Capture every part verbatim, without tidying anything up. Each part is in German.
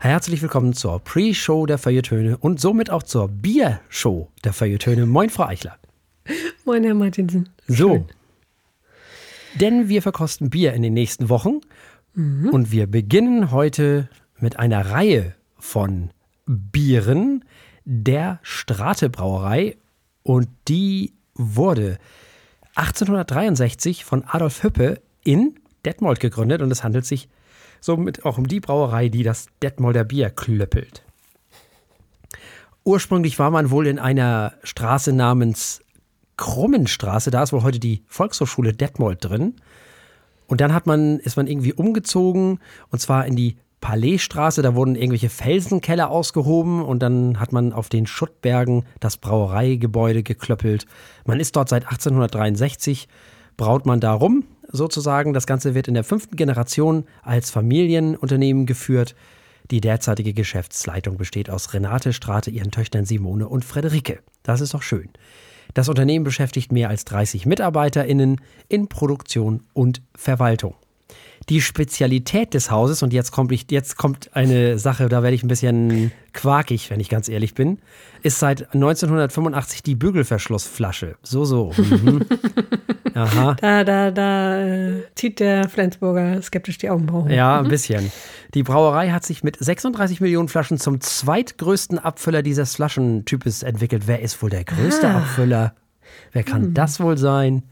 Herzlich willkommen zur Pre-Show der Feuilletöne und somit auch zur Bier-Show der Feuilletöne. Moin, Frau Eichler. Moin, Herr Martinsen. So, Schön. Denn wir verkosten Bier in den nächsten Wochen mhm. und wir beginnen heute mit einer Reihe von Bieren der Strate Brauerei und die wurde achtzehnhundertdreiundsechzig von Adolf Hüppe in Detmold gegründet und es handelt sich somit auch um die Brauerei, die das Detmolder Bier klöppelt. Ursprünglich war man wohl in einer Straße namens Krummenstraße, da ist wohl heute die Volkshochschule Detmold drin. Und dann hat man, ist man irgendwie umgezogen und zwar in die Palaisstraße, da wurden irgendwelche Felsenkeller ausgehoben und dann hat man auf den Schuttbergen das Brauereigebäude geklöppelt. Man ist dort seit achtzehnhundertdreiundsechzig, braut man da rum sozusagen. Das Ganze wird in der fünften Generation als Familienunternehmen geführt. Die derzeitige Geschäftsleitung besteht aus Renate Strate, ihren Töchtern Simone und Friederike. Das ist doch schön. Das Unternehmen beschäftigt mehr als dreißig MitarbeiterInnen in Produktion und Verwaltung. Die Spezialität des Hauses, und jetzt kommt, ich, jetzt kommt eine Sache, da werde ich ein bisschen quakig, wenn ich ganz ehrlich bin, ist seit neunzehnhundertfünfundachtzig die Bügelverschlussflasche. So, so. Mhm. Aha. Da, da, da äh, zieht der Flensburger skeptisch die Augenbrauen. Ja, ein bisschen. Die Brauerei hat sich mit sechsunddreißig Millionen Flaschen zum zweitgrößten Abfüller dieses Flaschentypes entwickelt. Wer ist wohl der größte ah. Abfüller? Wer kann hm. das wohl sein?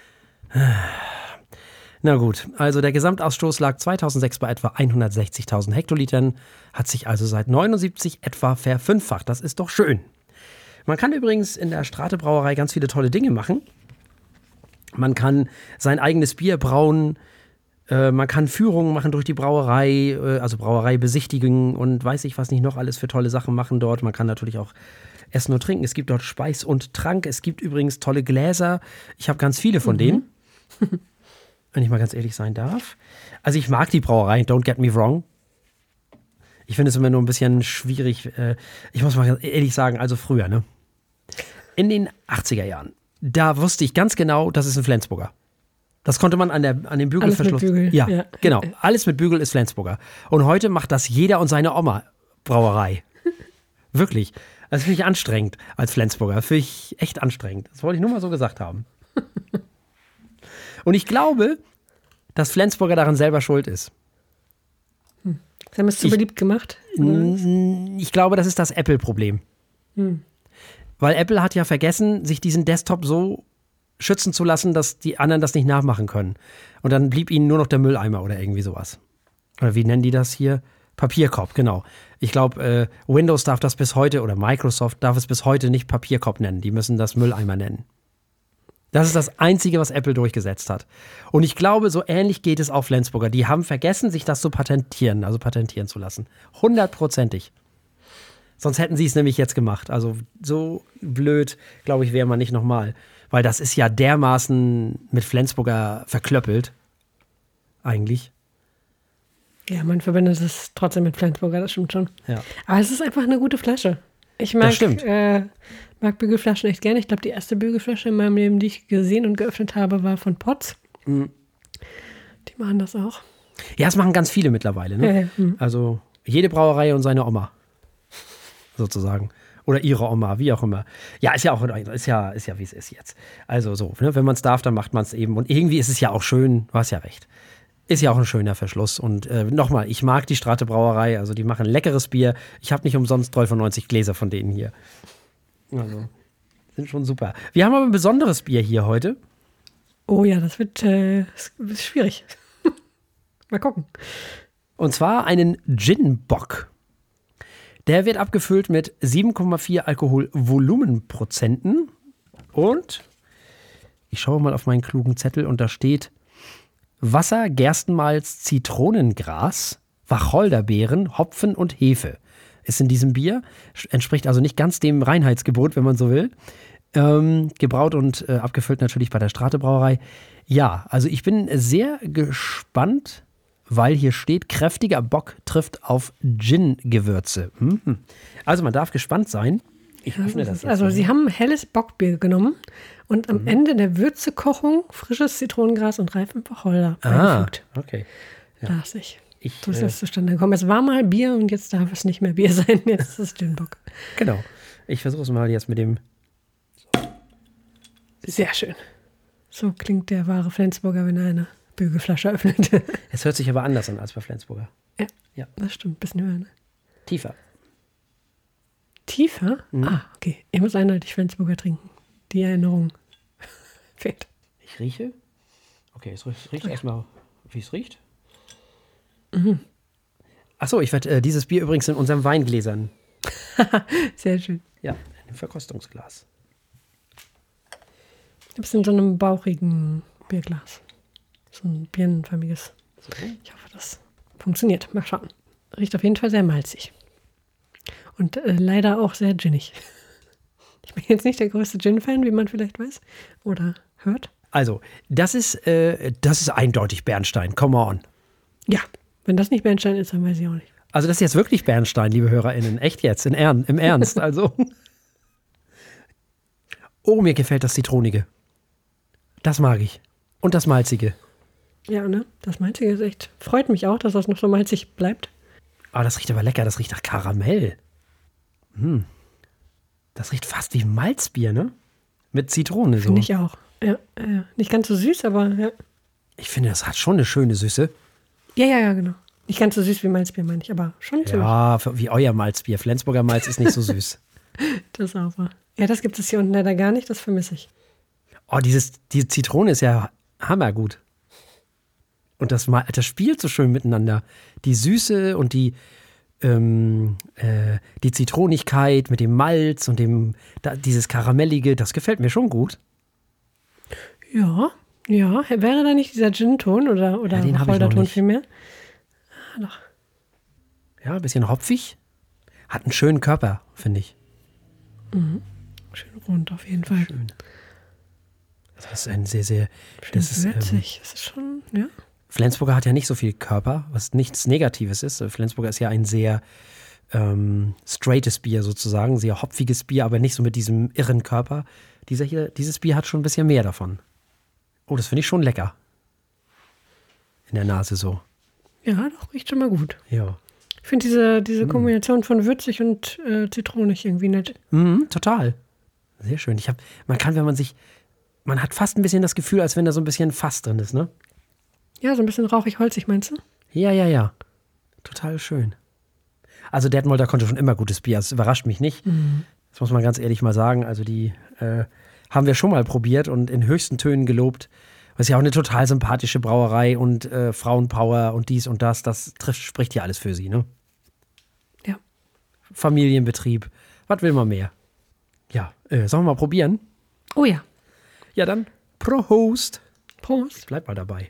Na gut, also der Gesamtausstoß lag zweitausendsechs bei etwa hundertsechzigtausend Hektolitern, hat sich also seit neunundsiebzig etwa verfünffacht. Das ist doch schön. Man kann übrigens in der Strate Brauerei ganz viele tolle Dinge machen. Man kann sein eigenes Bier brauen, äh, man kann Führungen machen durch die Brauerei, äh, also Brauerei besichtigen und weiß ich was nicht noch alles für tolle Sachen machen dort. Man kann natürlich auch essen und trinken. Es gibt dort Speis und Trank. Es gibt übrigens tolle Gläser. Ich habe ganz viele von mhm. denen. Wenn ich mal ganz ehrlich sein darf. Also ich mag die Brauerei, don't get me wrong. Ich finde es immer nur ein bisschen schwierig. Ich muss mal ganz ehrlich sagen, also früher, ne? In den achtziger Jahren, da wusste ich ganz genau, das ist ein Flensburger. Das konnte man an, der, an dem Bügelverschluss. Alles mit Bügel. Ja, ja, genau. Alles mit Bügel ist Flensburger. Und heute macht das jeder und seine Oma Brauerei. Wirklich. Das finde ich anstrengend als Flensburger. Finde ich echt anstrengend. Das wollte ich nur mal so gesagt haben. Und ich glaube, dass Flensburger daran selber schuld ist. Hm. Sie haben es zu ich, beliebt gemacht? Oder? Ich glaube, das ist das Apple-Problem. Hm. Weil Apple hat ja vergessen, sich diesen Desktop so schützen zu lassen, dass die anderen das nicht nachmachen können. Und dann blieb ihnen nur noch der Mülleimer oder irgendwie sowas. Oder wie nennen die das hier? Papierkorb, genau. Ich glaube, äh, Windows darf das bis heute, oder Microsoft darf es bis heute nicht Papierkorb nennen. Die müssen das Mülleimer nennen. Das ist das Einzige, was Apple durchgesetzt hat. Und ich glaube, so ähnlich geht es auch Flensburger. Die haben vergessen, sich das zu patentieren, also patentieren zu lassen. Hundertprozentig. Sonst hätten sie es nämlich jetzt gemacht. Also so blöd, glaube ich, wäre man nicht nochmal. Weil das ist ja dermaßen mit Flensburger verklöppelt. Eigentlich. Ja, man verbindet es trotzdem mit Flensburger, das stimmt schon. Ja. Aber es ist einfach eine gute Flasche. Ich mag, das stimmt. Äh, mag Bügelflaschen echt gerne. Ich glaube, die erste Bügelflasche in meinem Leben, die ich gesehen und geöffnet habe, war von Potts. Mhm. Die machen das auch. Ja, das machen ganz viele mittlerweile. Ne? Ja, ja. Mhm. Also jede Brauerei und seine Oma. Sozusagen. Oder ihre Oma, wie auch immer. Ja, ist ja auch, ist ja, ist ja wie es ist jetzt. Also so, ne? Wenn man es darf, dann macht man es eben. Und irgendwie ist es ja auch schön, du hast ja recht. Ist ja auch ein schöner Verschluss. Und äh, nochmal, ich mag die Strate Brauerei. Also die machen leckeres Bier. Ich habe nicht umsonst neunzig Gläser von denen hier. Also, sind schon super. Wir haben aber ein besonderes Bier hier heute. Oh ja, das wird, äh, das wird schwierig. Mal gucken. Und zwar einen Gin-Bock. Der wird abgefüllt mit sieben Komma vier Alkoholvolumenprozenten. Und ich schaue mal auf meinen klugen Zettel und da steht Wasser, Gerstenmalz, Zitronengras, Wacholderbeeren, Hopfen und Hefe. Ist in diesem Bier, entspricht also nicht ganz dem Reinheitsgebot, wenn man so will. Ähm, gebraut und äh, abgefüllt natürlich bei der Strate Brauerei. Ja, also ich bin sehr gespannt, weil hier steht, kräftiger Bock trifft auf Gin-Gewürze. Mhm. Also man darf gespannt sein. Ich öffne das jetzt. Also sie haben helles Bockbier genommen und am mhm. Ende der Würzekochung frisches Zitronengras und reifen Wacholder beigefügt. Ah, okay. Ja. Las ich. ich. So ist äh, das zustande gekommen. Es war mal Bier und jetzt darf es nicht mehr Bier sein. Jetzt ist es Gin-Bock. Genau. Ich versuche es mal jetzt mit dem. Sehr schön. So klingt der wahre Flensburger, wenn er eine Bügelflasche öffnet. Es hört sich aber anders an als bei Flensburger. Ja, Ja. das stimmt. Bisschen höher. Ne? Tiefer. Tiefer? Mhm. Ah, okay. Ich muss eindeutig Flensburger trinken. Die Erinnerung fehlt. Ich rieche. Okay, es riecht, riecht erstmal, wie es riecht. Mhm. Achso, ich werde äh, dieses Bier übrigens in unseren Weingläsern. Sehr schön. Ja, in einem Verkostungsglas. Du bist in so einem bauchigen Bierglas. So ein birnenförmiges. So. Ich hoffe, das funktioniert. Mal schauen. Riecht auf jeden Fall sehr malzig. Und äh, leider auch sehr ginnig. Ich bin jetzt nicht der größte Gin-Fan, wie man vielleicht weiß oder hört. Also, das ist, äh, das ist eindeutig Bernstein. Come on. Ja, wenn das nicht Bernstein ist, dann weiß ich auch nicht. Also, das ist jetzt wirklich Bernstein, liebe HörerInnen. Echt jetzt, in Ern, im Ernst. Also. Oh, mir gefällt das Zitronige. Das mag ich. Und das Malzige. Ja, ne? Das Malzige ist echt. Freut mich auch, dass das noch so malzig bleibt. Ah, das riecht aber lecker. Das riecht nach Karamell. Hm. Das riecht fast wie Malzbier, ne? Mit Zitrone so. Finde ich auch. Ja, äh, nicht ganz so süß, aber ja. Ich finde, das hat schon eine schöne Süße. Ja, ja, ja, genau. Nicht ganz so süß wie Malzbier, meine ich, aber schon süß. Ja, wie euer Malzbier. Flensburger Malz ist nicht so süß. Das ist auch wahr. Ja, das gibt es hier unten leider gar nicht, das vermisse ich. Oh, dieses, die Zitrone ist ja hammergut. Und das, Ma- das spielt so schön miteinander. Die Süße und die, ähm, äh, die Zitronigkeit mit dem Malz und dem, da, dieses Karamellige, das gefällt mir schon gut. Ja, ja. Wäre da nicht dieser Gin-Ton oder, oder Ja, den hab ich noch Wacholderton nicht. vielmehr? Ah, doch. Ja, ein bisschen hopfig. Hat einen schönen Körper, finde ich. Schön rund auf jeden Fall. Schön. Das ist ein sehr, sehr. Schön Das ist, ähm, würzig. Das ist schon, ja. Flensburger hat ja nicht so viel Körper, was nichts Negatives ist. Flensburger ist ja ein sehr ähm, straightes Bier sozusagen, sehr hopfiges Bier, aber nicht so mit diesem irren Körper. Dieser hier, dieses Bier hat schon ein bisschen mehr davon. Oh, das finde ich schon lecker. In der Nase so. Ja, doch, riecht schon mal gut. Ja. Ich finde diese, diese Kombination von würzig und äh, zitronig irgendwie nett. Mhm, total. Sehr schön. Ich hab, man kann, wenn man sich, man hat fast ein bisschen das Gefühl, als wenn da so ein bisschen Fass drin ist, ne? Ja, so ein bisschen rauchig-holzig, meinst du? Ja, ja, ja. Total schön. Also Detmolder konnte schon immer gutes Bier, das überrascht mich nicht. Das muss man ganz ehrlich mal sagen. Also die äh, haben wir schon mal probiert und in höchsten Tönen gelobt. Das ist ja auch eine total sympathische Brauerei und äh, Frauenpower und dies und das. Das trifft, spricht ja alles für sie, ne? Ja. Familienbetrieb. Was will man mehr? Ja, äh, sollen wir mal probieren? Oh ja. Ja, dann Prost. Prost. Bleib mal dabei.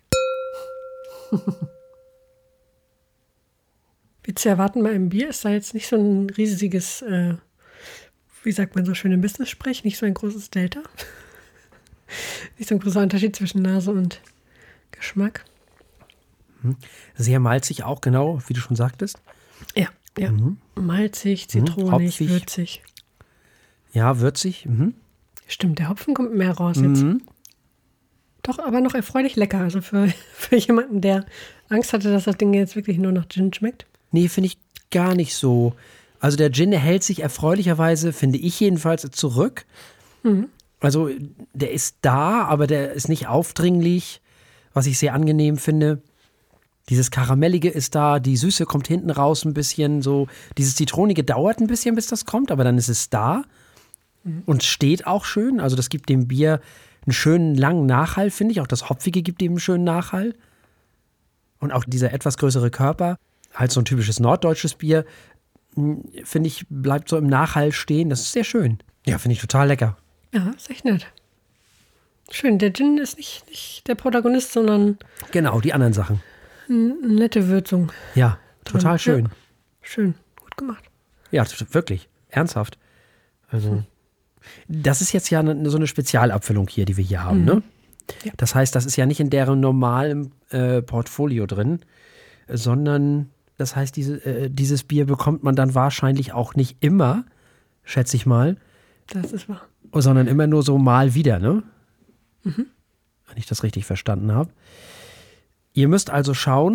Wie zu erwarten bei einem Bier ist da jetzt nicht so ein riesiges, äh, wie sagt man so schön im Business-Sprech, nicht so ein großes Delta. Nicht so ein großer Unterschied zwischen Nase und Geschmack. Sehr malzig auch, genau, wie du schon sagtest. Ja, ja. Malzig, zitronig, hopfig. würzig. Ja, würzig. Mhm. Stimmt, der Hopfen kommt mehr raus jetzt. Doch, aber noch erfreulich lecker. Also für, für jemanden, der Angst hatte, dass das Ding jetzt wirklich nur nach Gin schmeckt. Nee, finde ich gar nicht so. Also der Gin, der hält sich erfreulicherweise, finde ich jedenfalls, zurück. Also der ist da, aber der ist nicht aufdringlich, was ich sehr angenehm finde. Dieses Karamellige ist da, die Süße kommt hinten raus ein bisschen, so. Dieses Zitronige dauert ein bisschen, bis das kommt, aber dann ist es da und steht auch schön. Also das gibt dem Bier einen schönen langen Nachhall, finde ich. Auch das Hopfige gibt ihm einen schönen Nachhall. Und auch dieser etwas größere Körper, halt so ein typisches norddeutsches Bier, mh, finde ich, bleibt so im Nachhall stehen. Das ist sehr schön. Ja, finde ich total lecker. Ja, ist echt nett. Schön, der Gin ist nicht, nicht der Protagonist, sondern Genau, die anderen Sachen. eine nette Würzung. Ja, total schön. Ja, schön, gut gemacht. Ja, t- wirklich. Ernsthaft. Also, das ist jetzt ja ne, so eine Spezialabfüllung hier, die wir hier haben, ne? Ja. Das heißt, das ist ja nicht in deren normalen äh, Portfolio drin, sondern das heißt, diese, äh, dieses Bier bekommt man dann wahrscheinlich auch nicht immer, schätze ich mal, Das ist wahr. sondern immer nur so mal wieder, ne? Wenn ich das richtig verstanden habe. Ihr müsst also schauen,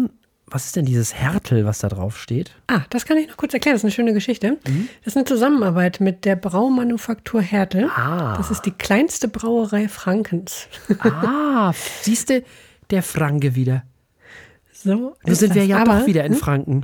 was ist denn dieses Härtel, was da drauf steht? Ah, das kann ich noch kurz erklären. Das ist eine schöne Geschichte. Mhm. Das ist eine Zusammenarbeit mit der Braumanufaktur Härtel. Ah. Das ist die kleinste Brauerei Frankens. Ah, siehst du, der Franke wieder. So Nun sind wir das. ja Aber, doch wieder in hm? Franken.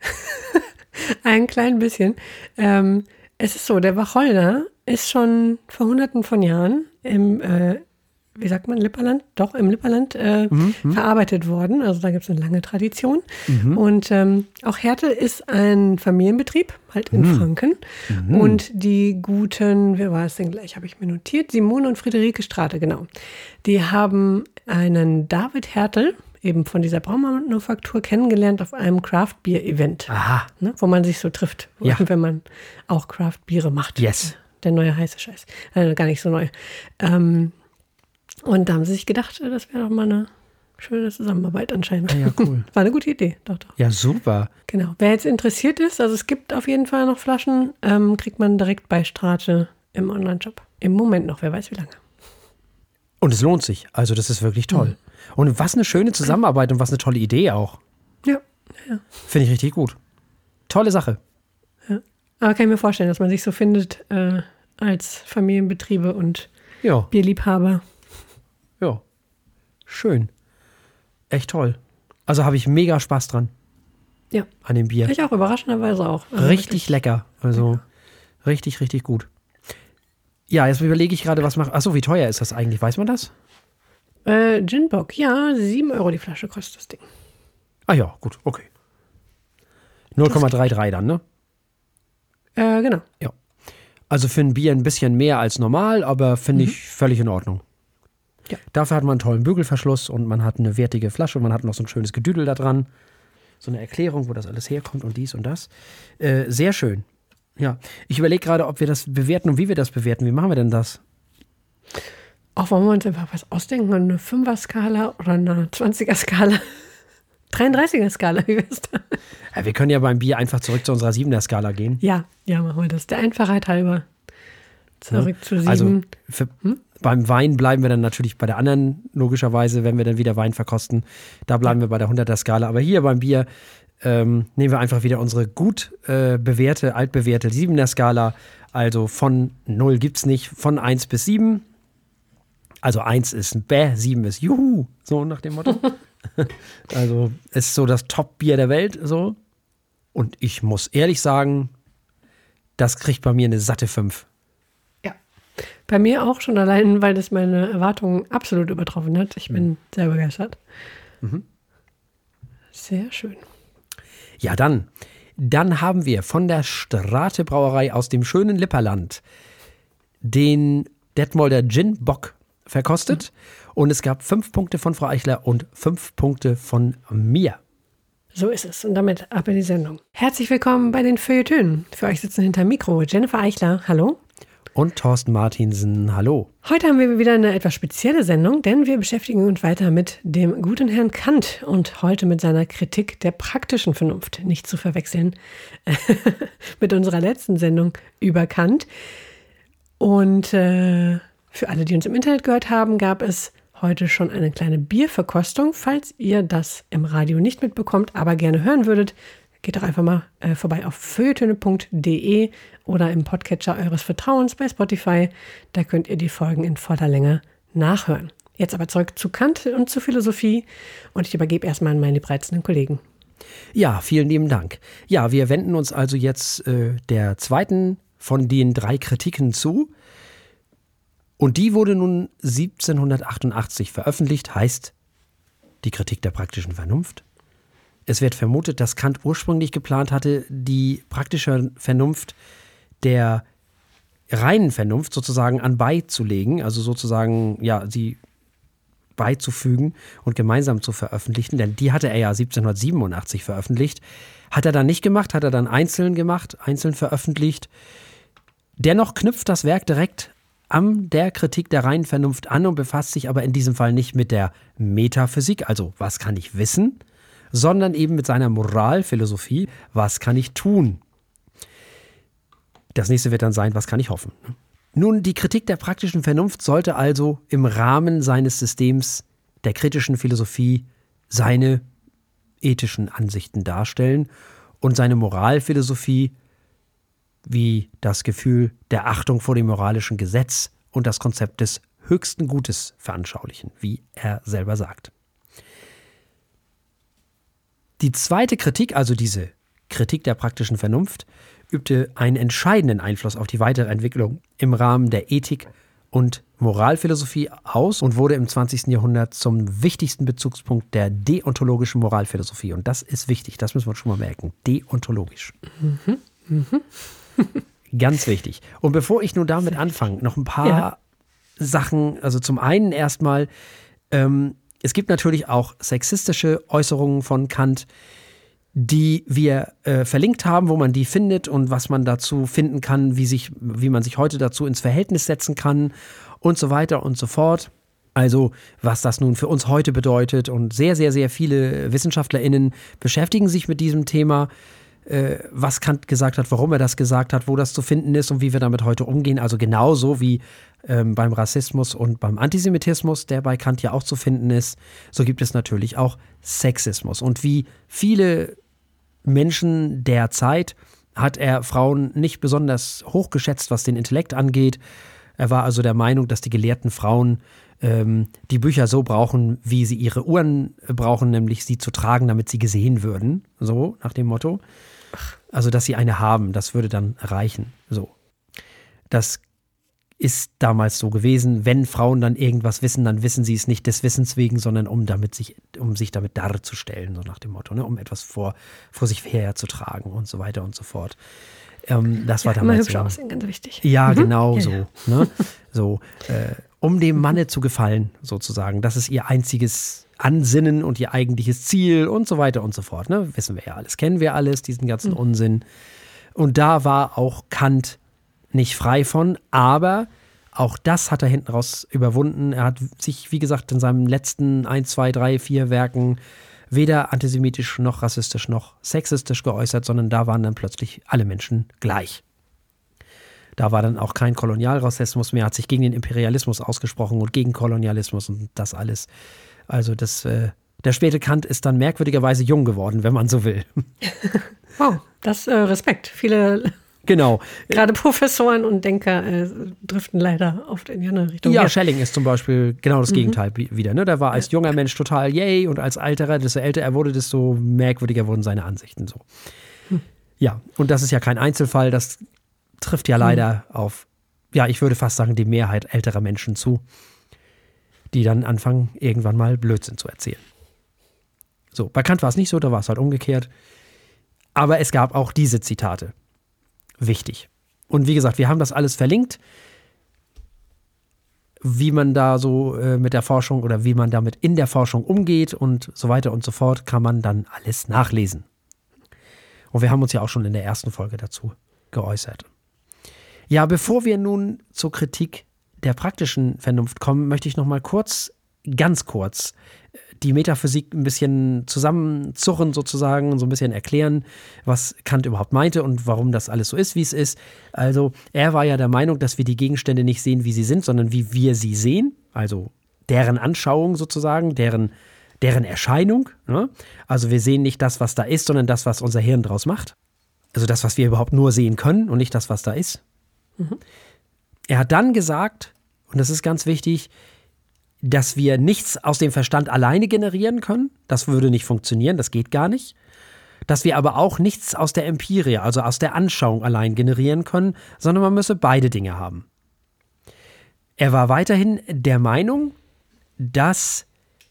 Ein klein bisschen. Ähm, es ist so, der Wacholder ist schon vor hunderten von Jahren im, äh, wie sagt man, Lipperland? Doch, im Lipperland äh, mhm, verarbeitet worden. Also da gibt es eine lange Tradition. Mhm. Und ähm, auch Härtel ist ein Familienbetrieb, halt in mhm. Franken. Mhm. Und die guten, wer war es denn gleich, habe ich mir notiert, Simone und Friederike Strate, genau. Die haben einen David Härtel, eben von dieser Braumanufaktur, kennengelernt auf einem Craft-Bier-Event. Aha. Ne, wo man sich so trifft, ja. wenn man auch Craft-Biere macht. Yes. Der neue heiße Scheiß. Äh, gar nicht so neu. Ähm, und da haben sie sich gedacht, das wäre doch mal eine schöne Zusammenarbeit anscheinend. Ja, ja, cool. War eine gute Idee, doch, doch. Ja, super. Genau. Wer jetzt interessiert ist, also es gibt auf jeden Fall noch Flaschen, ähm, kriegt man direkt bei Strate im Online-Shop. Im Moment noch, wer weiß wie lange. Und es lohnt sich. Also das ist wirklich toll. Mhm. Und was eine schöne Zusammenarbeit und was eine tolle Idee auch. Ja, ja. Finde ich richtig gut. Tolle Sache. Ja. Aber kann ich mir vorstellen, dass man sich so findet äh, als Familienbetriebe und ja. Bierliebhaber. Ja, schön. Echt toll. Also habe ich mega Spaß dran. Ja. An dem Bier. Ich auch, überraschenderweise auch. Also richtig wirklich. lecker. Also ja. richtig, richtig gut. Ja, jetzt überlege ich gerade, was macht. Achso, wie teuer ist das eigentlich? Weiß man das? Äh, Ginbock, ja, sieben Euro die Flasche kostet das Ding. Ah ja, gut, okay. null Komma dreiunddreißig dann, ne? Äh, genau. Ja. Also für ein Bier ein bisschen mehr als normal, aber finde mhm. ich völlig in Ordnung. Ja. Dafür hat man einen tollen Bügelverschluss und man hat eine wertige Flasche und man hat noch so ein schönes Gedüdel da dran. So eine Erklärung, wo das alles herkommt und dies und das. Äh, sehr schön. Ja. Ich überlege gerade, ob wir das bewerten und wie wir das bewerten. Wie machen wir denn das? Auch wollen wir uns einfach was ausdenken, eine Fünfer-Skala oder eine zwanziger-Skala. dreiunddreißiger-Skala, wie wär's da? Ja, wir können ja beim Bier einfach zurück zu unserer Siebener-Skala gehen. Ja, ja, machen wir das. Der Einfachheit halber. Zurück ja. zu sieben. Also für, hm? beim Wein bleiben wir dann natürlich bei der anderen, logischerweise, wenn wir dann wieder Wein verkosten. Da bleiben ja. wir bei der hunderter-Skala. Aber hier beim Bier ähm, nehmen wir einfach wieder unsere gut äh, bewährte, altbewährte Siebener-Skala. Also von null gibt's nicht, von eins bis sieben. Also eins ist ein Bäh, sieben ist Juhu, so nach dem Motto. Also ist so das Top-Bier der Welt, so. Und ich muss ehrlich sagen, das kriegt bei mir eine satte fünf. Ja, bei mir auch schon allein, weil das meine Erwartungen absolut übertroffen hat. Ich bin mhm. sehr begeistert. Mhm. Sehr schön. Ja, dann. Dann haben wir von der Strate Brauerei aus dem schönen Lipperland den Detmolder Gin Bock verkostet. Mhm. Und es gab fünf Punkte von Frau Eichler und fünf Punkte von mir. So ist es. Und damit ab in die Sendung. Herzlich willkommen bei den Feuilletönen. Für euch sitzen hinter Mikro Jennifer Eichler. Hallo. Und Thorsten Martinsen. Hallo. Heute haben wir wieder eine etwas spezielle Sendung, denn wir beschäftigen uns weiter mit dem guten Herrn Kant und heute mit seiner Kritik der praktischen Vernunft. Nicht zu verwechseln mit unserer letzten Sendung über Kant. Und äh, für alle, die uns im Internet gehört haben, gab es heute schon eine kleine Bierverkostung. Falls ihr das im Radio nicht mitbekommt, aber gerne hören würdet, geht doch einfach mal äh, vorbei auf feuilletöne punkt de oder im Podcatcher eures Vertrauens bei Spotify. Da könnt ihr die Folgen in voller Länge nachhören. Jetzt aber zurück zu Kant und zu Philosophie und ich übergebe erstmal an meine liebreizenden Kollegen. Ja, vielen lieben Dank. Ja, wir wenden uns also jetzt äh, der zweiten von den drei Kritiken zu. Und die wurde nun siebzehnhundertachtundachtzig veröffentlicht, heißt die Kritik der praktischen Vernunft. Es wird vermutet, dass Kant ursprünglich geplant hatte, die praktische Vernunft der reinen Vernunft sozusagen an beizulegen, also sozusagen, ja, sie beizufügen und gemeinsam zu veröffentlichen, denn die hatte er ja siebzehnhundertsiebenundachtzig veröffentlicht. Hat er dann nicht gemacht, hat er dann einzeln gemacht, einzeln veröffentlicht. Dennoch knüpft das Werk direkt an der Kritik der reinen Vernunft an und befasst sich aber in diesem Fall nicht mit der Metaphysik, also was kann ich wissen, sondern eben mit seiner Moralphilosophie, was kann ich tun. Das nächste wird dann sein, was kann ich hoffen. Nun, die Kritik der praktischen Vernunft sollte also im Rahmen seines Systems der kritischen Philosophie seine ethischen Ansichten darstellen und seine Moralphilosophie wie das Gefühl der Achtung vor dem moralischen Gesetz und das Konzept des höchsten Gutes veranschaulichen, wie er selber sagt. Die zweite Kritik, also diese Kritik der praktischen Vernunft, übte einen entscheidenden Einfluss auf die weitere Entwicklung im Rahmen der Ethik und Moralphilosophie aus und wurde im zwanzigsten Jahrhundert zum wichtigsten Bezugspunkt der deontologischen Moralphilosophie. Und das ist wichtig, das müssen wir uns schon mal merken. Deontologisch. Mhm. Mhm. Ganz wichtig. Und bevor ich nun damit anfange, noch ein paar ja. Sachen. Also zum einen erstmal, ähm, es gibt natürlich auch sexistische Äußerungen von Kant, die wir äh, verlinkt haben, wo man die findet und was man dazu finden kann, wie, sich, wie man sich heute dazu ins Verhältnis setzen kann und so weiter und so fort. Also was das nun für uns heute bedeutet. Und sehr, sehr, sehr viele WissenschaftlerInnen beschäftigen sich mit diesem Thema, äh, was Kant gesagt hat, warum er das gesagt hat, wo das zu finden ist und wie wir damit heute umgehen. Also genauso wie ähm, beim Rassismus und beim Antisemitismus, der bei Kant ja auch zu finden ist, so gibt es natürlich auch Sexismus. Und wie viele Menschen der Zeit hat er Frauen nicht besonders hochgeschätzt, was den Intellekt angeht. Er war also der Meinung, dass die gelehrten Frauen ähm, die Bücher so brauchen, wie sie ihre Uhren brauchen, nämlich sie zu tragen, damit sie gesehen würden. So, nach dem Motto. Also, dass sie eine haben, das würde dann reichen. So. Das ist damals so gewesen. Wenn Frauen dann irgendwas wissen, dann wissen sie es nicht des Wissens wegen, sondern um, damit sich, um sich damit darzustellen, so nach dem Motto, ne? Um etwas vor, vor sich herzutragen und so weiter und so fort. Ähm, das war ja, damals immer hübsch so. aussehen, ganz wichtig. Ja, mhm. genau ja, so. Ja. Ne? So äh, um dem Manne zu gefallen, sozusagen. Das ist ihr einziges Ansinnen und ihr eigentliches Ziel und so weiter und so fort. Ne? Wissen wir ja alles, kennen wir alles, diesen ganzen mhm. Unsinn. Und da war auch Kant nicht frei von, aber auch das hat er hinten raus überwunden. Er hat sich, wie gesagt, in seinen letzten ein, zwei, drei, vier Werken weder antisemitisch noch rassistisch noch sexistisch geäußert, sondern da waren dann plötzlich alle Menschen gleich. Da war dann auch kein Kolonialrassismus mehr, hat sich gegen den Imperialismus ausgesprochen und gegen Kolonialismus und das alles. Also das, äh, der späte Kant ist dann merkwürdigerweise jung geworden, wenn man so will. Wow, das äh, Respekt. Viele Genau. Gerade Professoren und Denker äh, driften leider oft in die andere Richtung. Ja, Schelling ist zum Beispiel genau das mhm. Gegenteil wieder. Ne? Der war als junger Mensch total yay und als alterer, desto älter er wurde, desto merkwürdiger wurden seine Ansichten so. Hm. Ja, und das ist ja kein Einzelfall, das trifft ja leider hm. auf, ja, ich würde fast sagen, die Mehrheit älterer Menschen zu, die dann anfangen, irgendwann mal Blödsinn zu erzählen. So, bei Kant war es nicht so, da war es halt umgekehrt. Aber es gab auch diese Zitate. Wichtig. Und wie gesagt, wir haben das alles verlinkt, wie man da so äh, mit der Forschung oder wie man damit in der Forschung umgeht und so weiter und so fort, kann man dann alles nachlesen. Und wir haben uns ja auch schon in der ersten Folge dazu geäußert. Ja, bevor wir nun zur Kritik der praktischen Vernunft kommen, möchte ich noch mal kurz, ganz kurz, die Metaphysik ein bisschen zusammenzurren sozusagen und so ein bisschen erklären, was Kant überhaupt meinte und warum das alles so ist, wie es ist. Also er war ja der Meinung, dass wir die Gegenstände nicht sehen, wie sie sind, sondern wie wir sie sehen, also deren Anschauung sozusagen, deren, deren Erscheinung. Ne? Also wir sehen nicht das, was da ist, sondern das, was unser Hirn draus macht. Also das, was wir überhaupt nur sehen können und nicht das, was da ist. Mhm. Er hat dann gesagt, und das ist ganz wichtig, dass wir nichts aus dem Verstand alleine generieren können. Das würde nicht funktionieren, das geht gar nicht. Dass wir aber auch nichts aus der Empirie, also aus der Anschauung allein generieren können, sondern man müsse beide Dinge haben. Er war weiterhin der Meinung, dass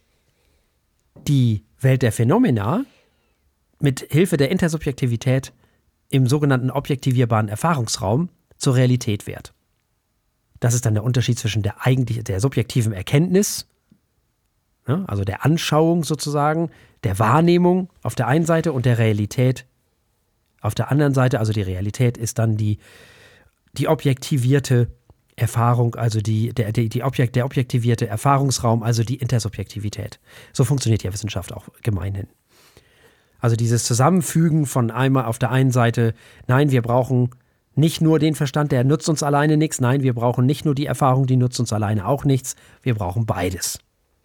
die Welt der Phänomena mit Hilfe der Intersubjektivität im sogenannten objektivierbaren Erfahrungsraum zur Realität wird. Das ist dann der Unterschied zwischen der eigentlich der subjektiven Erkenntnis, ne, also der Anschauung sozusagen, der Wahrnehmung auf der einen Seite und der Realität auf der anderen Seite. Also die Realität ist dann die, die objektivierte Erfahrung, also die, der, die, die Objekt, der objektivierte Erfahrungsraum, also die Intersubjektivität. So funktioniert ja Wissenschaft auch gemeinhin. Also dieses Zusammenfügen von einmal auf der einen Seite, nein, wir brauchen nicht nur den Verstand, der nutzt uns alleine nichts. Nein, wir brauchen nicht nur die Erfahrung, die nutzt uns alleine auch nichts. Wir brauchen beides.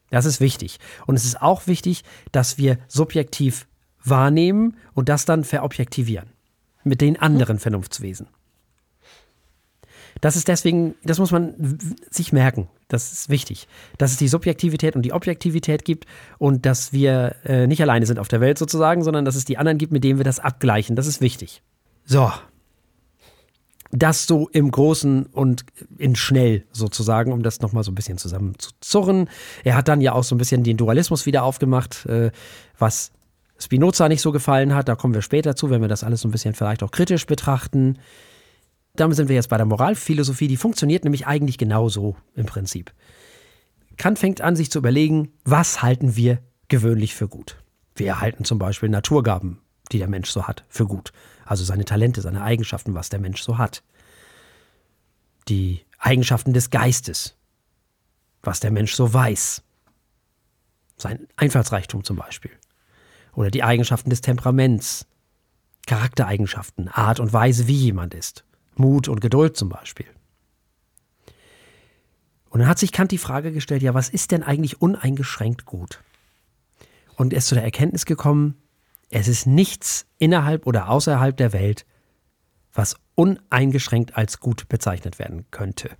Das ist wichtig. Und es ist auch wichtig, dass wir subjektiv wahrnehmen und das dann verobjektivieren mit den anderen mhm. Vernunftswesen. Das ist deswegen, das muss man sich merken. Das ist wichtig, dass es die Subjektivität und die Objektivität gibt und dass wir äh, nicht alleine sind auf der Welt sozusagen, sondern dass es die anderen gibt, mit denen wir das abgleichen. Das ist wichtig. So, das so im Großen und in schnell sozusagen, um das nochmal so ein bisschen zusammen zu zurren. Er hat dann ja auch so ein bisschen den Dualismus wieder aufgemacht, äh, was Spinoza nicht so gefallen hat. Da kommen wir später zu, wenn wir das alles so ein bisschen vielleicht auch kritisch betrachten. Damit sind wir jetzt bei der Moralphilosophie. Die funktioniert nämlich eigentlich genauso im Prinzip. Kant fängt an, sich zu überlegen, was halten wir gewöhnlich für gut. Wir halten zum Beispiel Naturgaben, die der Mensch so hat, für gut. Also seine Talente, seine Eigenschaften, was der Mensch so hat. Die Eigenschaften des Geistes, was der Mensch so weiß. Sein Einfallsreichtum zum Beispiel. Oder die Eigenschaften des Temperaments, Charaktereigenschaften, Art und Weise, wie jemand ist. Mut und Geduld zum Beispiel. Und dann hat sich Kant die Frage gestellt, ja, was ist denn eigentlich uneingeschränkt gut? Und er ist zu der Erkenntnis gekommen, es ist nichts innerhalb oder außerhalb der Welt, was uneingeschränkt als gut bezeichnet werden könnte.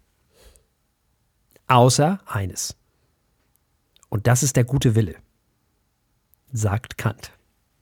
Außer eines. Und das ist der gute Wille, sagt Kant.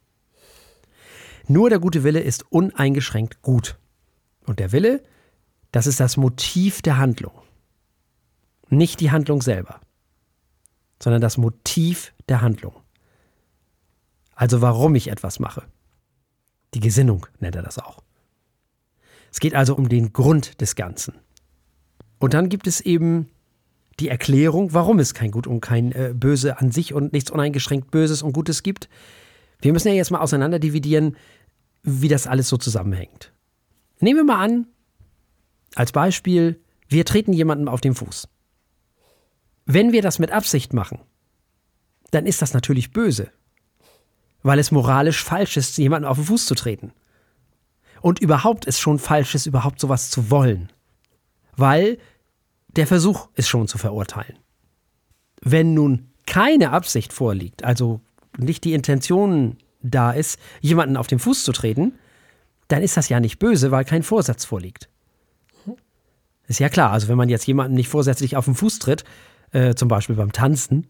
Nur der gute Wille ist uneingeschränkt gut. Und der Wille, das ist das Motiv der Handlung. Nicht die Handlung selber, sondern das Motiv der Handlung. Also warum ich etwas mache. Die Gesinnung nennt er das auch. Es geht also um den Grund des Ganzen. Und dann gibt es eben die Erklärung, warum es kein Gut und kein äh, Böse an sich und nichts uneingeschränkt Böses und Gutes gibt. Wir müssen ja jetzt mal auseinander dividieren, wie das alles so zusammenhängt. Nehmen wir mal an, als Beispiel, wir treten jemandem auf den Fuß. Wenn wir das mit Absicht machen, dann ist das natürlich böse, weil es moralisch falsch ist, jemandem auf den Fuß zu treten. Und überhaupt ist schon falsch ist, überhaupt sowas zu wollen, weil der Versuch ist schon zu verurteilen. Wenn nun keine Absicht vorliegt, also nicht die Intention da ist, jemanden auf den Fuß zu treten, dann ist das ja nicht böse, weil kein Vorsatz vorliegt. Ist ja klar, also wenn man jetzt jemanden nicht vorsätzlich auf den Fuß tritt, äh, zum Beispiel beim Tanzen,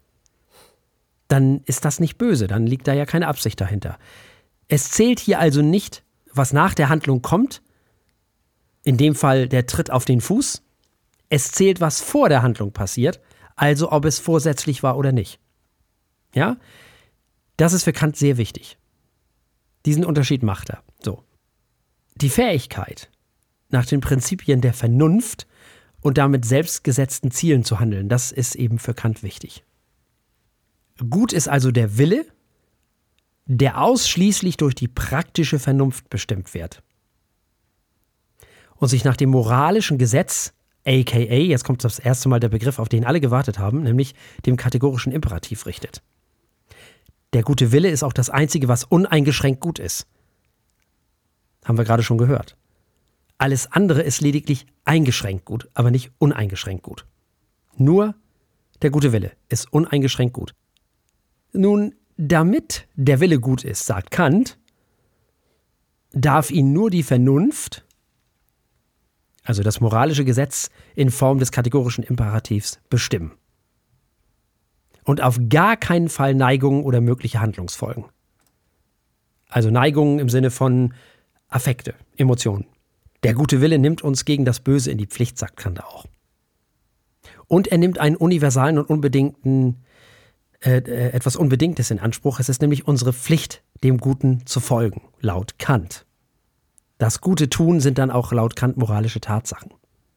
dann ist das nicht böse, dann liegt da ja keine Absicht dahinter. Es zählt hier also nicht, was nach der Handlung kommt, in dem Fall der Tritt auf den Fuß, es zählt, was vor der Handlung passiert, also ob es vorsätzlich war oder nicht. Ja, das ist für Kant sehr wichtig. Diesen Unterschied macht er. So. Die Fähigkeit, nach den Prinzipien der Vernunft und damit selbstgesetzten Zielen zu handeln, das ist eben für Kant wichtig. Gut ist also der Wille, der ausschließlich durch die praktische Vernunft bestimmt wird und sich nach dem moralischen Gesetz, aka, jetzt kommt das erste Mal der Begriff, auf den alle gewartet haben, nämlich dem kategorischen Imperativ richtet. Der gute Wille ist auch das Einzige, was uneingeschränkt gut ist. Haben wir gerade schon gehört. Alles andere ist lediglich eingeschränkt gut, aber nicht uneingeschränkt gut. Nur der gute Wille ist uneingeschränkt gut. Nun, damit der Wille gut ist, sagt Kant, darf ihn nur die Vernunft, also das moralische Gesetz in Form des kategorischen Imperativs, bestimmen. Und auf gar keinen Fall Neigungen oder mögliche Handlungsfolgen. Also Neigungen im Sinne von Affekte, Emotionen. Der gute Wille nimmt uns gegen das Böse in die Pflicht, sagt Kant auch. Und er nimmt einen universalen und unbedingten, äh, äh, etwas Unbedingtes in Anspruch. Es ist nämlich unsere Pflicht, dem Guten zu folgen, laut Kant. Das gute Tun sind dann auch laut Kant moralische Tatsachen.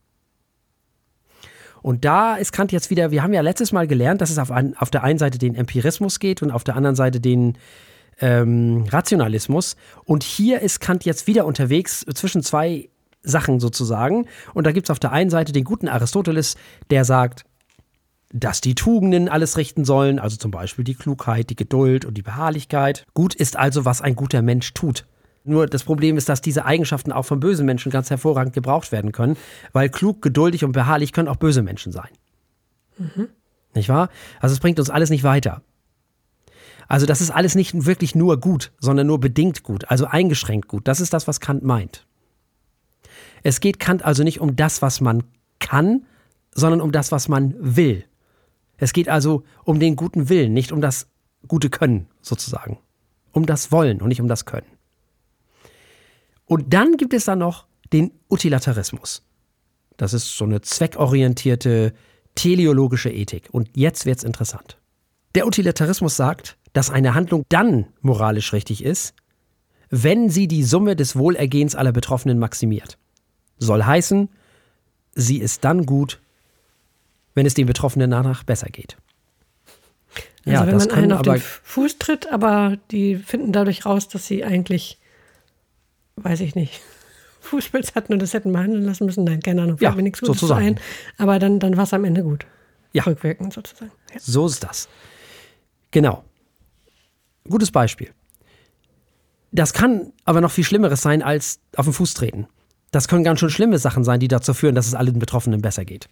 Und da ist Kant jetzt wieder, wir haben ja letztes Mal gelernt, dass es auf, ein, auf der einen Seite den Empirismus geht und auf der anderen Seite den ähm, Rationalismus. Und hier ist Kant jetzt wieder unterwegs zwischen zwei Sachen sozusagen. Und da gibt es auf der einen Seite den guten Aristoteles, der sagt, dass die Tugenden alles richten sollen, also zum Beispiel die Klugheit, die Geduld und die Beharrlichkeit. Gut ist also, was ein guter Mensch tut. Nur das Problem ist, dass diese Eigenschaften auch von bösen Menschen ganz hervorragend gebraucht werden können, weil klug, geduldig und beharrlich können auch böse Menschen sein. Mhm. Nicht wahr? Also es bringt uns alles nicht weiter. Also das ist alles nicht wirklich nur gut, sondern nur bedingt gut, also eingeschränkt gut. Das ist das, was Kant meint. Es geht Kant also nicht um das, was man kann, sondern um das, was man will. Es geht also um den guten Willen, nicht um das gute Können sozusagen. Um das Wollen und nicht um das Können. Und dann gibt es dann noch den Utilitarismus. Das ist so eine zweckorientierte, teleologische Ethik. Und jetzt wird's interessant. Der Utilitarismus sagt, dass eine Handlung dann moralisch richtig ist, wenn sie die Summe des Wohlergehens aller Betroffenen maximiert. Soll heißen, sie ist dann gut, wenn es den Betroffenen danach besser geht. Also ja, wenn das man einen auf aber, den Fuß tritt, aber die finden dadurch raus, dass sie eigentlich, weiß ich nicht, Fußpilz hatten und das hätten behandeln lassen müssen. Nein, keine Ahnung, fällt ja, mir nichts Gutes sozusagen. ein. Aber dann, dann war es am Ende gut. Ja. Rückwirkend sozusagen. Ja. So ist das. Genau. Gutes Beispiel. Das kann aber noch viel Schlimmeres sein als auf den Fuß treten. Das können ganz schön schlimme Sachen sein, die dazu führen, dass es allen Betroffenen besser geht.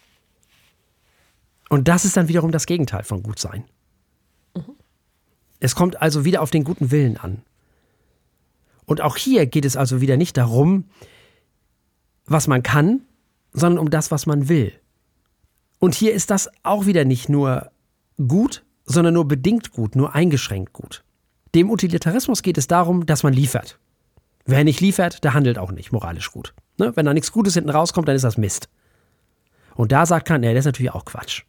Und das ist dann wiederum das Gegenteil von gut sein. Mhm. Es kommt also wieder auf den guten Willen an. Und auch hier geht es also wieder nicht darum, was man kann, sondern um das, was man will. Und hier ist das auch wieder nicht nur gut, sondern nur bedingt gut, nur eingeschränkt gut. Dem Utilitarismus geht es darum, dass man liefert. Wer nicht liefert, der handelt auch nicht moralisch gut. Ne? Wenn da nichts Gutes hinten rauskommt, dann ist das Mist. Und da sagt Kant, nee, das ist natürlich auch Quatsch.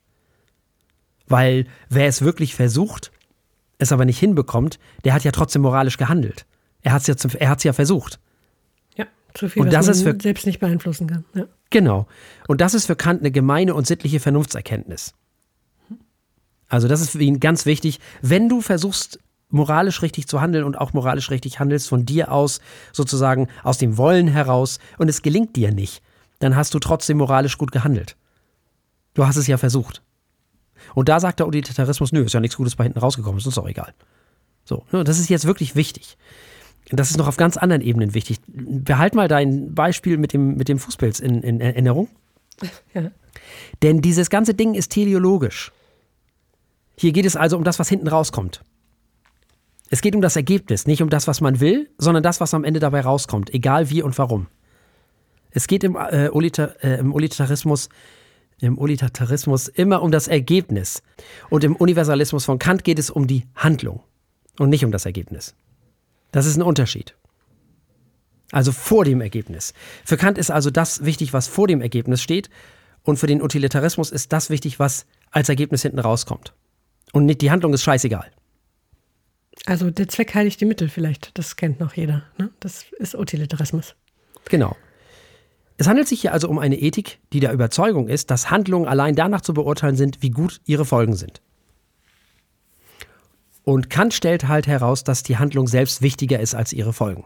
Weil wer es wirklich versucht, es aber nicht hinbekommt, der hat ja trotzdem moralisch gehandelt. Er hat es ja, zum, er hat's ja versucht. Ja, zu viel, und was das man ist für, selbst nicht beeinflussen kann. Ja. Genau. Und das ist für Kant eine gemeine und sittliche Vernunftserkenntnis. Also das ist für ihn ganz wichtig. Wenn du versuchst, moralisch richtig zu handeln und auch moralisch richtig handelst, von dir aus, sozusagen aus dem Wollen heraus, und es gelingt dir nicht, dann hast du trotzdem moralisch gut gehandelt. Du hast es ja versucht. Und da sagt der Utilitarismus, nö, ist ja nichts Gutes bei hinten rausgekommen, ist uns doch egal. So, das ist jetzt wirklich wichtig. Das ist noch auf ganz anderen Ebenen wichtig. Behalt mal dein Beispiel mit dem, mit dem Fußpilz in, in Erinnerung. Ja. Denn dieses ganze Ding ist teleologisch. Hier geht es also um das, was hinten rauskommt. Es geht um das Ergebnis, nicht um das, was man will, sondern das, was am Ende dabei rauskommt, egal wie und warum. Es geht im, äh, Ulitar, äh, im Utilitarismus, im Utilitarismus immer um das Ergebnis. Und im Universalismus von Kant geht es um die Handlung und nicht um das Ergebnis. Das ist ein Unterschied. Also vor dem Ergebnis. Für Kant ist also das wichtig, was vor dem Ergebnis steht. Und für den Utilitarismus ist das wichtig, was als Ergebnis hinten rauskommt. Und nicht, die Handlung ist scheißegal. Also der Zweck heiligt die Mittel vielleicht. Das kennt noch jeder. Ne? Das ist Utilitarismus. Genau. Es handelt sich hier also um eine Ethik, die der Überzeugung ist, dass Handlungen allein danach zu beurteilen sind, wie gut ihre Folgen sind. Und Kant stellt halt heraus, dass die Handlung selbst wichtiger ist als ihre Folgen.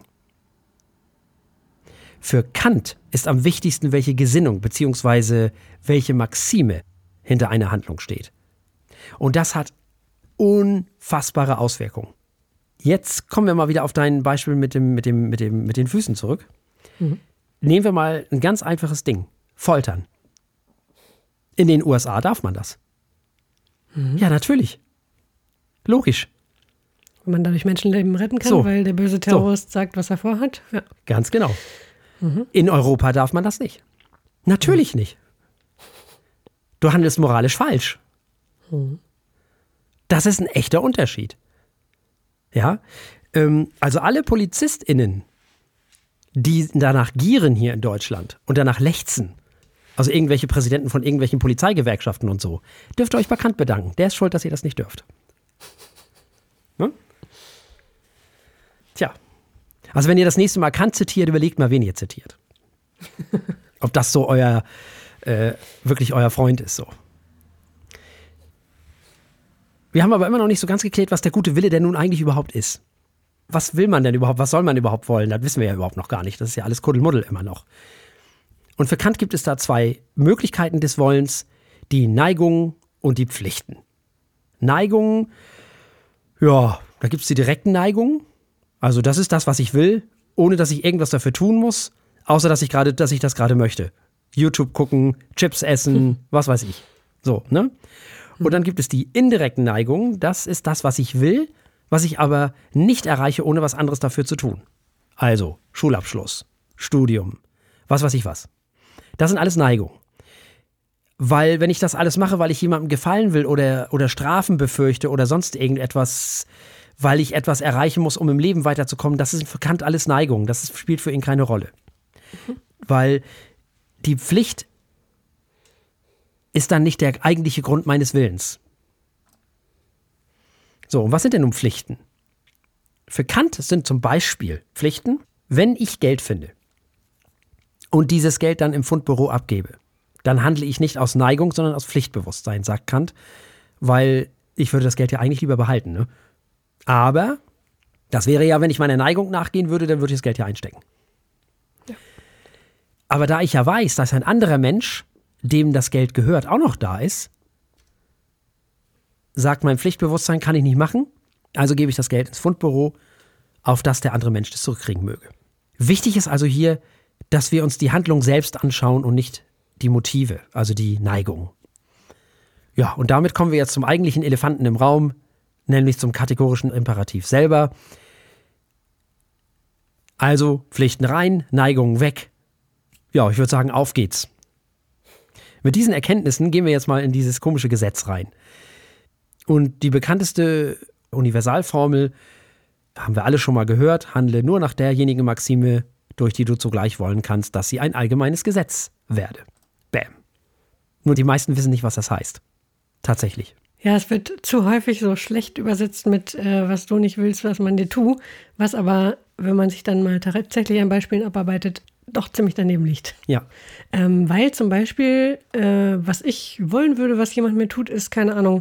Für Kant ist am wichtigsten, welche Gesinnung bzw. welche Maxime hinter einer Handlung steht. Und das hat unfassbare Auswirkungen. Jetzt kommen wir mal wieder auf dein Beispiel mit, dem, mit, dem, mit, dem, mit den Füßen zurück. Mhm. Nehmen wir mal ein ganz einfaches Ding. Foltern. In den U S A darf man das. Mhm. Ja, natürlich. Logisch. Wenn man dadurch Menschenleben retten kann, so. weil der böse Terrorist so. sagt, was er vorhat. Ja. Ganz genau. Mhm. In Europa darf man das nicht. Natürlich mhm. nicht. Du handelst moralisch falsch. Mhm. Das ist ein echter Unterschied. Ja, ähm, also alle PolizistInnen, die danach gieren hier in Deutschland und danach lechzen, also irgendwelche Präsidenten von irgendwelchen Polizeigewerkschaften und so, dürft ihr euch bei Kant bedanken. Der ist schuld, dass ihr das nicht dürft. Hm? Tja, also wenn ihr das nächste Mal Kant zitiert, überlegt mal, wen ihr zitiert. Ob das so euer, äh, wirklich euer Freund ist, so. Wir haben aber immer noch nicht so ganz geklärt, was der gute Wille denn nun eigentlich überhaupt ist. Was will man denn überhaupt? Was soll man überhaupt wollen? Das wissen wir ja überhaupt noch gar nicht. Das ist ja alles Kuddelmuddel immer noch. Und für Kant gibt es da zwei Möglichkeiten des Wollens. Die Neigungen und die Pflichten. Neigungen, ja, da gibt es die direkten Neigungen. Also das ist das, was ich will, ohne dass ich irgendwas dafür tun muss, außer dass ich gerade, dass ich das gerade möchte. YouTube gucken, Chips essen, was weiß ich. So, ne? Und dann gibt es die indirekten Neigungen. Das ist das, was ich will, was ich aber nicht erreiche, ohne was anderes dafür zu tun. Also Schulabschluss, Studium, was weiß ich was. Das sind alles Neigungen. Weil wenn ich das alles mache, weil ich jemandem gefallen will oder, oder Strafen befürchte oder sonst irgendetwas, weil ich etwas erreichen muss, um im Leben weiterzukommen, das ist für Kant alles Neigung. Das ist, spielt für ihn keine Rolle. Mhm. Weil die Pflicht ist dann nicht der eigentliche Grund meines Willens. So, und was sind denn nun Pflichten? Für Kant sind zum Beispiel Pflichten, wenn ich Geld finde und dieses Geld dann im Fundbüro abgebe, dann handle ich nicht aus Neigung, sondern aus Pflichtbewusstsein, sagt Kant, weil ich würde das Geld ja eigentlich lieber behalten. Ne? Aber das wäre ja, wenn ich meiner Neigung nachgehen würde, dann würde ich das Geld ja einstecken. Ja. Aber da ich ja weiß, dass ein anderer Mensch, dem das Geld gehört, auch noch da ist, sagt mein Pflichtbewusstsein, kann ich nicht machen, also gebe ich das Geld ins Fundbüro, auf das der andere Mensch das zurückkriegen möge. Wichtig ist also hier, dass wir uns die Handlung selbst anschauen und nicht die Motive, also die Neigung. Ja, und damit kommen wir jetzt zum eigentlichen Elefanten im Raum, nämlich zum kategorischen Imperativ selber. Also Pflichten rein, Neigungen weg. Ja, ich würde sagen, auf geht's. Mit diesen Erkenntnissen gehen wir jetzt mal in dieses komische Gesetz rein. Und die bekannteste Universalformel haben wir alle schon mal gehört, handle nur nach derjenigen Maxime, durch die du zugleich wollen kannst, dass sie ein allgemeines Gesetz werde. Bäm. Nur die meisten wissen nicht, was das heißt. Tatsächlich. Ja, es wird zu häufig so schlecht übersetzt mit, äh, was du nicht willst, was man dir tut, was aber, wenn man sich dann mal tatsächlich an Beispielen abarbeitet, doch ziemlich daneben liegt. Ja. Ähm, weil zum Beispiel, äh, was ich wollen würde, was jemand mir tut, ist, keine Ahnung,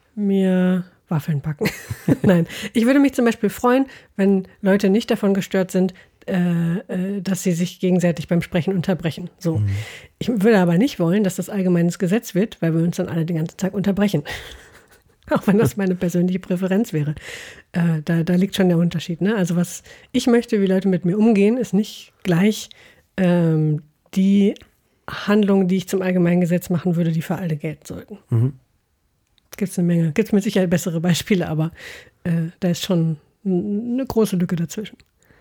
mir Waffeln packen. Nein, ich würde mich zum Beispiel freuen, wenn Leute nicht davon gestört sind, äh, äh, dass sie sich gegenseitig beim Sprechen unterbrechen. So. Mhm. Ich würde aber nicht wollen, dass das allgemeines Gesetz wird, weil wir uns dann alle den ganzen Tag unterbrechen. Auch wenn das meine persönliche Präferenz wäre. Äh, da, da liegt schon der Unterschied. Ne? Also was ich möchte, wie Leute mit mir umgehen, ist nicht gleich ähm, die Handlung, die ich zum allgemeinen Gesetz machen würde, die für alle gelten sollten. Mhm. Gibt es eine Menge. Gibt es mit Sicherheit bessere Beispiele, aber äh, da ist schon eine große Lücke dazwischen.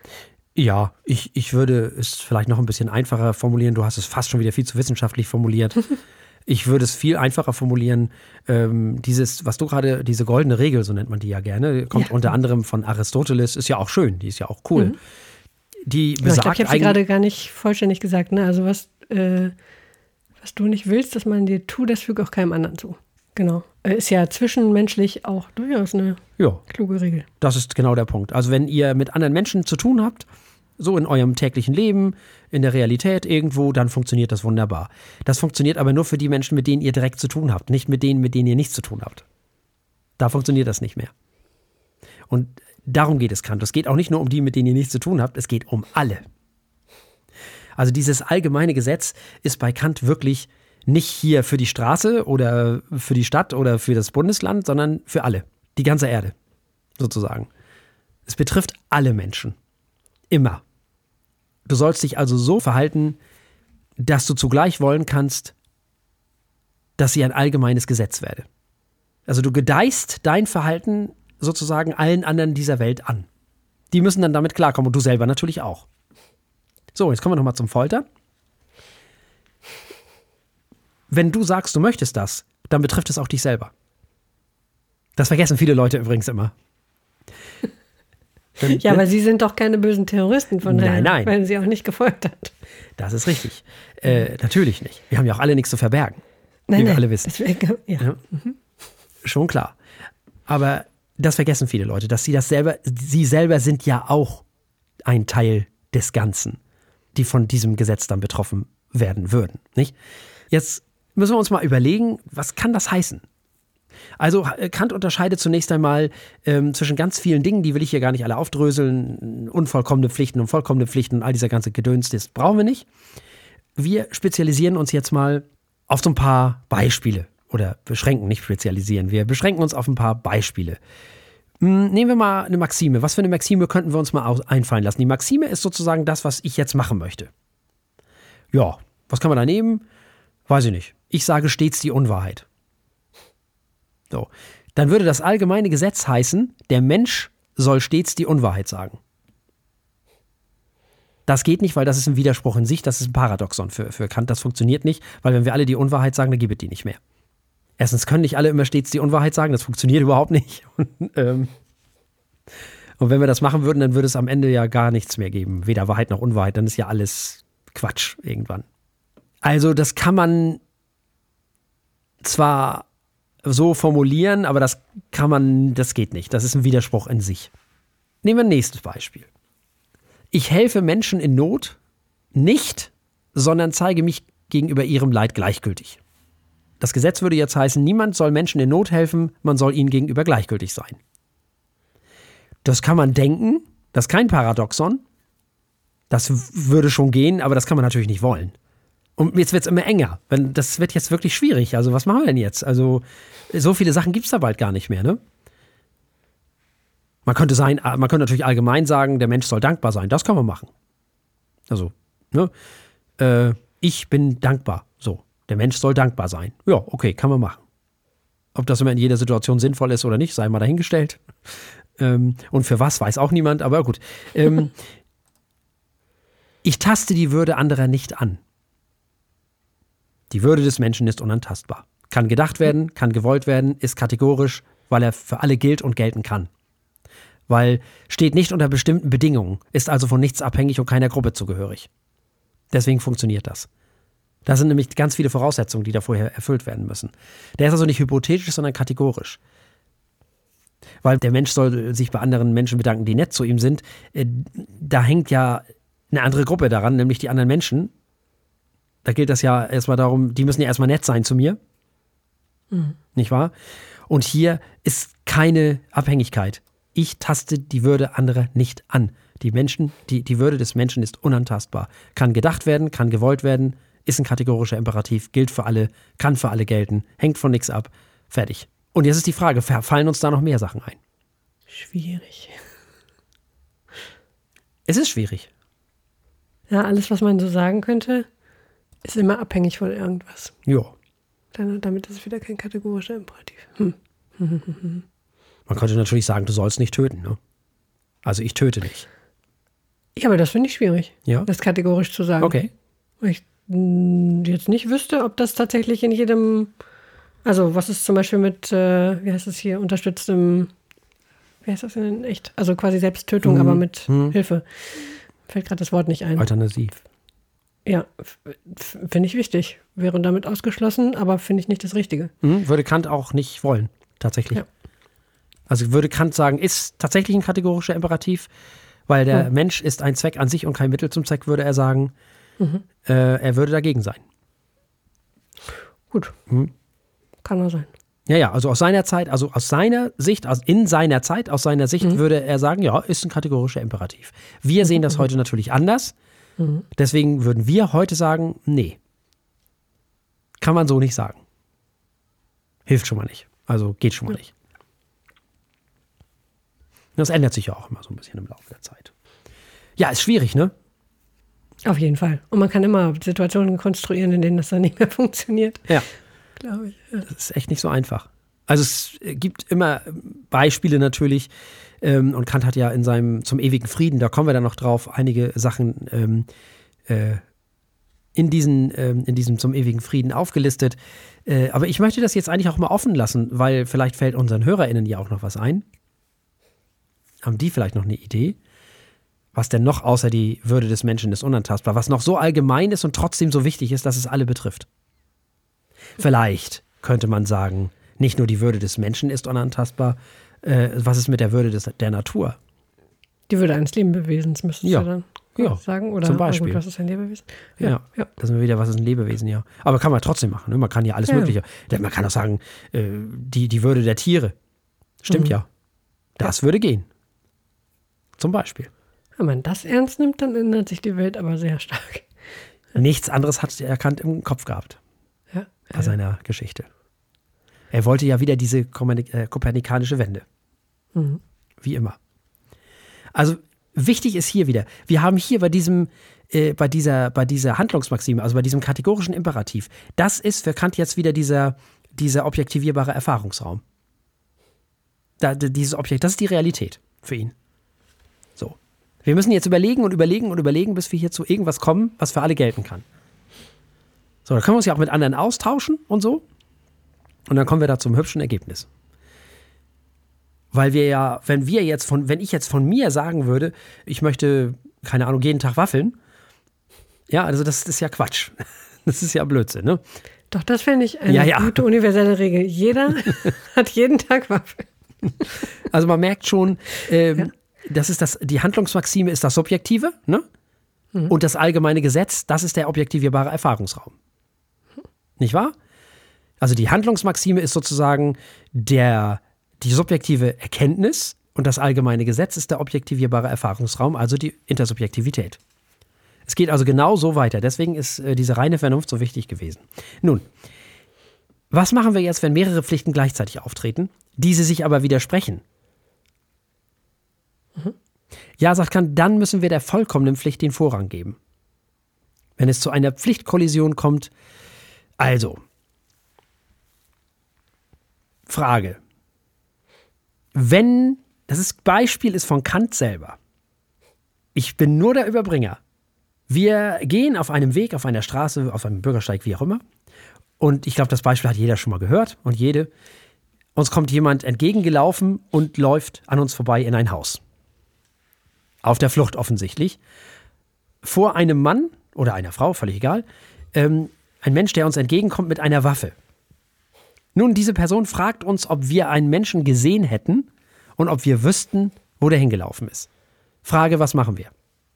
Ja, ich, ich würde es vielleicht noch ein bisschen einfacher formulieren. Du hast es fast schon wieder viel zu wissenschaftlich formuliert. Ich würde es viel einfacher formulieren. Ähm, dieses, was du gerade, diese goldene Regel, so nennt man die ja gerne, kommt ja. unter anderem von Aristoteles, ist ja auch schön, die ist ja auch cool. Mhm. Die besagt, ja, ich glaube, ich habe sie gerade gar nicht vollständig gesagt. Ne? Also was, äh, was du nicht willst, dass man dir tut, das füge auch keinem anderen zu. Genau. Ist ja zwischenmenschlich auch durchaus eine ja. kluge Regel. Das ist genau der Punkt. Also wenn ihr mit anderen Menschen zu tun habt, so in eurem täglichen Leben, in der Realität irgendwo, dann funktioniert das wunderbar. Das funktioniert aber nur für die Menschen, mit denen ihr direkt zu tun habt, nicht mit denen, mit denen ihr nichts zu tun habt. Da funktioniert das nicht mehr. Und darum geht es Kant. Es geht auch nicht nur um die, mit denen ihr nichts zu tun habt, es geht um alle. Also dieses allgemeine Gesetz ist bei Kant wirklich nicht hier für die Straße oder für die Stadt oder für das Bundesland, sondern für alle. Die ganze Erde, sozusagen. Es betrifft alle Menschen. Immer. Du sollst dich also so verhalten, dass du zugleich wollen kannst, dass sie ein allgemeines Gesetz werde. Also du gedeihst dein Verhalten sozusagen allen anderen dieser Welt an. Die müssen dann damit klarkommen und du selber natürlich auch. So, jetzt kommen wir nochmal zum Folter. Wenn du sagst, du möchtest das, dann betrifft es auch dich selber. Das vergessen viele Leute übrigens immer. Dann, ja, aber sie sind doch keine bösen Terroristen, von daher nein, nein. werden sie auch nicht gefolgt hat. Das ist richtig. Äh, natürlich nicht. Wir haben ja auch alle nichts zu verbergen. Nein, wie wir nein. alle wissen. Deswegen, ja. Ja. Mhm. Schon klar. Aber das vergessen viele Leute, dass sie das selber, sie selber sind ja auch ein Teil des Ganzen, die von diesem Gesetz dann betroffen werden würden. Nicht? Jetzt müssen wir uns mal überlegen, was kann das heißen? Also Kant unterscheidet zunächst einmal ähm, zwischen ganz vielen Dingen, die will ich hier gar nicht alle aufdröseln, unvollkommene Pflichten und vollkommene Pflichten und all dieser ganze Gedöns, das brauchen wir nicht. Wir spezialisieren uns jetzt mal auf so ein paar Beispiele oder beschränken, nicht spezialisieren, wir beschränken uns auf ein paar Beispiele. Nehmen wir mal eine Maxime. Was für eine Maxime könnten wir uns mal einfallen lassen? Die Maxime ist sozusagen das, was ich jetzt machen möchte. Ja, was kann man da nehmen? Weiß ich nicht. Ich sage stets die Unwahrheit. So. Dann würde das allgemeine Gesetz heißen, der Mensch soll stets die Unwahrheit sagen. Das geht nicht, weil das ist ein Widerspruch in sich, das ist ein Paradoxon für, für Kant, das funktioniert nicht, weil wenn wir alle die Unwahrheit sagen, dann gibt es die nicht mehr. Erstens können nicht alle immer stets die Unwahrheit sagen, das funktioniert überhaupt nicht. Und, ähm, und wenn wir das machen würden, dann würde es am Ende ja gar nichts mehr geben, weder Wahrheit noch Unwahrheit, dann ist ja alles Quatsch irgendwann. Also das kann man zwar so formulieren, aber das kann man, das geht nicht, das ist ein Widerspruch in sich. Nehmen wir ein nächstes Beispiel. Ich helfe Menschen in Not nicht, sondern zeige mich gegenüber ihrem Leid gleichgültig. Das Gesetz würde jetzt heißen, niemand soll Menschen in Not helfen, man soll ihnen gegenüber gleichgültig sein. Das kann man denken, das ist kein Paradoxon. Das würde schon gehen, aber das kann man natürlich nicht wollen. Und jetzt wird es immer enger. Das wird jetzt wirklich schwierig. Also was machen wir denn jetzt? Also so viele Sachen gibt es da bald gar nicht mehr, ne? Man könnte sein, man könnte natürlich allgemein sagen, der Mensch soll dankbar sein. Das kann man machen. Also, ne? Äh, ich bin dankbar. So, der Mensch soll dankbar sein. Ja, okay, kann man machen. Ob das immer in jeder Situation sinnvoll ist oder nicht, sei mal dahingestellt. Ähm, und für was, weiß auch niemand, aber gut. Ähm, ich taste die Würde anderer nicht an. Die Würde des Menschen ist unantastbar. Kann gedacht werden, kann gewollt werden, ist kategorisch, weil er für alle gilt und gelten kann. Weil steht nicht unter bestimmten Bedingungen, ist also von nichts abhängig und keiner Gruppe zugehörig. Deswegen funktioniert das. Da sind nämlich ganz viele Voraussetzungen, die da vorher erfüllt werden müssen. Der ist also nicht hypothetisch, sondern kategorisch. Weil der Mensch soll sich bei anderen Menschen bedanken, die nett zu ihm sind. Da hängt ja eine andere Gruppe daran, nämlich die anderen Menschen. Da gilt das ja erstmal darum, die müssen ja erstmal nett sein zu mir. Mhm. Nicht wahr? Und hier ist keine Abhängigkeit. Ich taste die Würde anderer nicht an. Die Menschen, die, die Würde des Menschen ist unantastbar. Kann gedacht werden, kann gewollt werden, ist ein kategorischer Imperativ, gilt für alle, kann für alle gelten, hängt von nichts ab. Fertig. Und jetzt ist die Frage, fallen uns da noch mehr Sachen ein? Schwierig. Es ist schwierig. Ja, alles, was man so sagen könnte, ist immer abhängig von irgendwas. Ja. Dann, damit ist es wieder kein kategorischer Imperativ. Hm. Man könnte natürlich sagen, du sollst nicht töten, ne? Also ich töte nicht. Ja, aber das finde ich schwierig, ja? das kategorisch zu sagen. Okay. Weil ich mh, jetzt nicht wüsste, ob das tatsächlich in jedem, also was ist zum Beispiel mit, äh, wie heißt das hier, unterstütztem, wie heißt das denn echt? Also quasi Selbsttötung, hm. aber mit hm. Hilfe. Fällt gerade das Wort nicht ein. Euthanasie. Ja, finde ich wichtig. Wäre damit ausgeschlossen, aber finde ich nicht das Richtige. Hm, würde Kant auch nicht wollen, tatsächlich. Ja. Also würde Kant sagen, ist tatsächlich ein kategorischer Imperativ, weil der hm. Mensch ist ein Zweck an sich und kein Mittel zum Zweck, würde er sagen. Mhm. Äh, er würde dagegen sein. Gut, hm. kann er sein. Ja, ja, also aus seiner Zeit, also aus seiner Sicht, aus, in seiner Zeit, aus seiner Sicht mhm. würde er sagen, ja, ist ein kategorischer Imperativ. Wir sehen das mhm. heute natürlich anders. Mhm. Deswegen würden wir heute sagen, nee. Kann man so nicht sagen. Hilft schon mal nicht. Also geht schon mal nicht. Das ändert sich ja auch immer so ein bisschen im Laufe der Zeit. Ja, ist schwierig, ne? Auf jeden Fall. Und man kann immer Situationen konstruieren, in denen das dann nicht mehr funktioniert. Ja. Glaube ich. Ja. Das ist echt nicht so einfach. Also es gibt immer Beispiele natürlich. Ähm, und Kant hat ja in seinem Zum ewigen Frieden, da kommen wir dann noch drauf, einige Sachen ähm, äh, in, diesen, ähm, in diesem Zum ewigen Frieden aufgelistet. Äh, aber ich möchte das jetzt eigentlich auch mal offen lassen, weil vielleicht fällt unseren HörerInnen ja auch noch was ein. Haben die vielleicht noch eine Idee? Was denn noch außer die Würde des Menschen ist unantastbar, was noch so allgemein ist und trotzdem so wichtig ist, dass es alle betrifft? Vielleicht könnte man sagen, nicht nur die Würde des Menschen ist unantastbar, äh, was ist mit der Würde des, der Natur? Die Würde eines Lebewesens müsstest ja. du dann ja. sagen? Oder zum Beispiel. Gut, was ist ein Lebewesen? Ja, ja. ja. Da sind wir wieder, was ist ein Lebewesen, ja. Aber kann man trotzdem machen, ne? Man kann ja alles ja. Mögliche. Man kann auch sagen, äh, die, die Würde der Tiere. Stimmt mhm. ja. Das ja. würde gehen. Zum Beispiel. Wenn man das ernst nimmt, dann ändert sich die Welt aber sehr stark. Nichts anderes hat er Kant im Kopf gehabt. Ja. Bei ja. seiner Geschichte. Er wollte ja wieder diese kopernikanische Wende. Mhm. Wie immer. Also wichtig ist hier wieder, wir haben hier bei diesem, äh, bei dieser, bei dieser Handlungsmaxime, also bei diesem kategorischen Imperativ, das ist für Kant jetzt wieder dieser, dieser objektivierbare Erfahrungsraum. da, dieses Objekt, das ist die Realität für ihn. So. Wir müssen jetzt überlegen und überlegen und überlegen, bis wir hier zu irgendwas kommen, was für alle gelten kann. So, da können wir uns ja auch mit anderen austauschen und so. Und dann kommen wir da zum hübschen Ergebnis. Weil wir ja, wenn wir jetzt von, wenn ich jetzt von mir sagen würde, ich möchte, keine Ahnung, jeden Tag Waffeln, ja, also das ist ja Quatsch. Das ist ja Blödsinn, ne? Doch, das fände ich eine ja, ja. gute universelle Regel. Jeder hat jeden Tag Waffeln. Also man merkt schon, ähm, ja. das ist das, die Handlungsmaxime ist das Subjektive, ne? Mhm. Und das allgemeine Gesetz, das ist der objektivierbare Erfahrungsraum. Nicht wahr? Also die Handlungsmaxime ist sozusagen der, die subjektive Erkenntnis und das allgemeine Gesetz ist der objektivierbare Erfahrungsraum, also die Intersubjektivität. Es geht also genau so weiter. Deswegen ist äh, diese reine Vernunft so wichtig gewesen. Nun, was machen wir jetzt, wenn mehrere Pflichten gleichzeitig auftreten, diese sich aber widersprechen? Mhm. Ja, sagt Kant, dann müssen wir der vollkommenen Pflicht den Vorrang geben. Wenn es zu einer Pflichtkollision kommt, also, Frage. Wenn, das ist, Beispiel ist von Kant selber. Ich bin nur der Überbringer. Wir gehen auf einem Weg, auf einer Straße, auf einem Bürgersteig, wie auch immer. Und ich glaube, das Beispiel hat jeder schon mal gehört und jede. Uns kommt jemand entgegengelaufen und läuft an uns vorbei in ein Haus. Auf der Flucht offensichtlich. Vor einem Mann oder einer Frau, völlig egal, ähm, ein Mensch, der uns entgegenkommt mit einer Waffe. Nun, diese Person fragt uns, ob wir einen Menschen gesehen hätten und ob wir wüssten, wo der hingelaufen ist. Frage, was machen wir?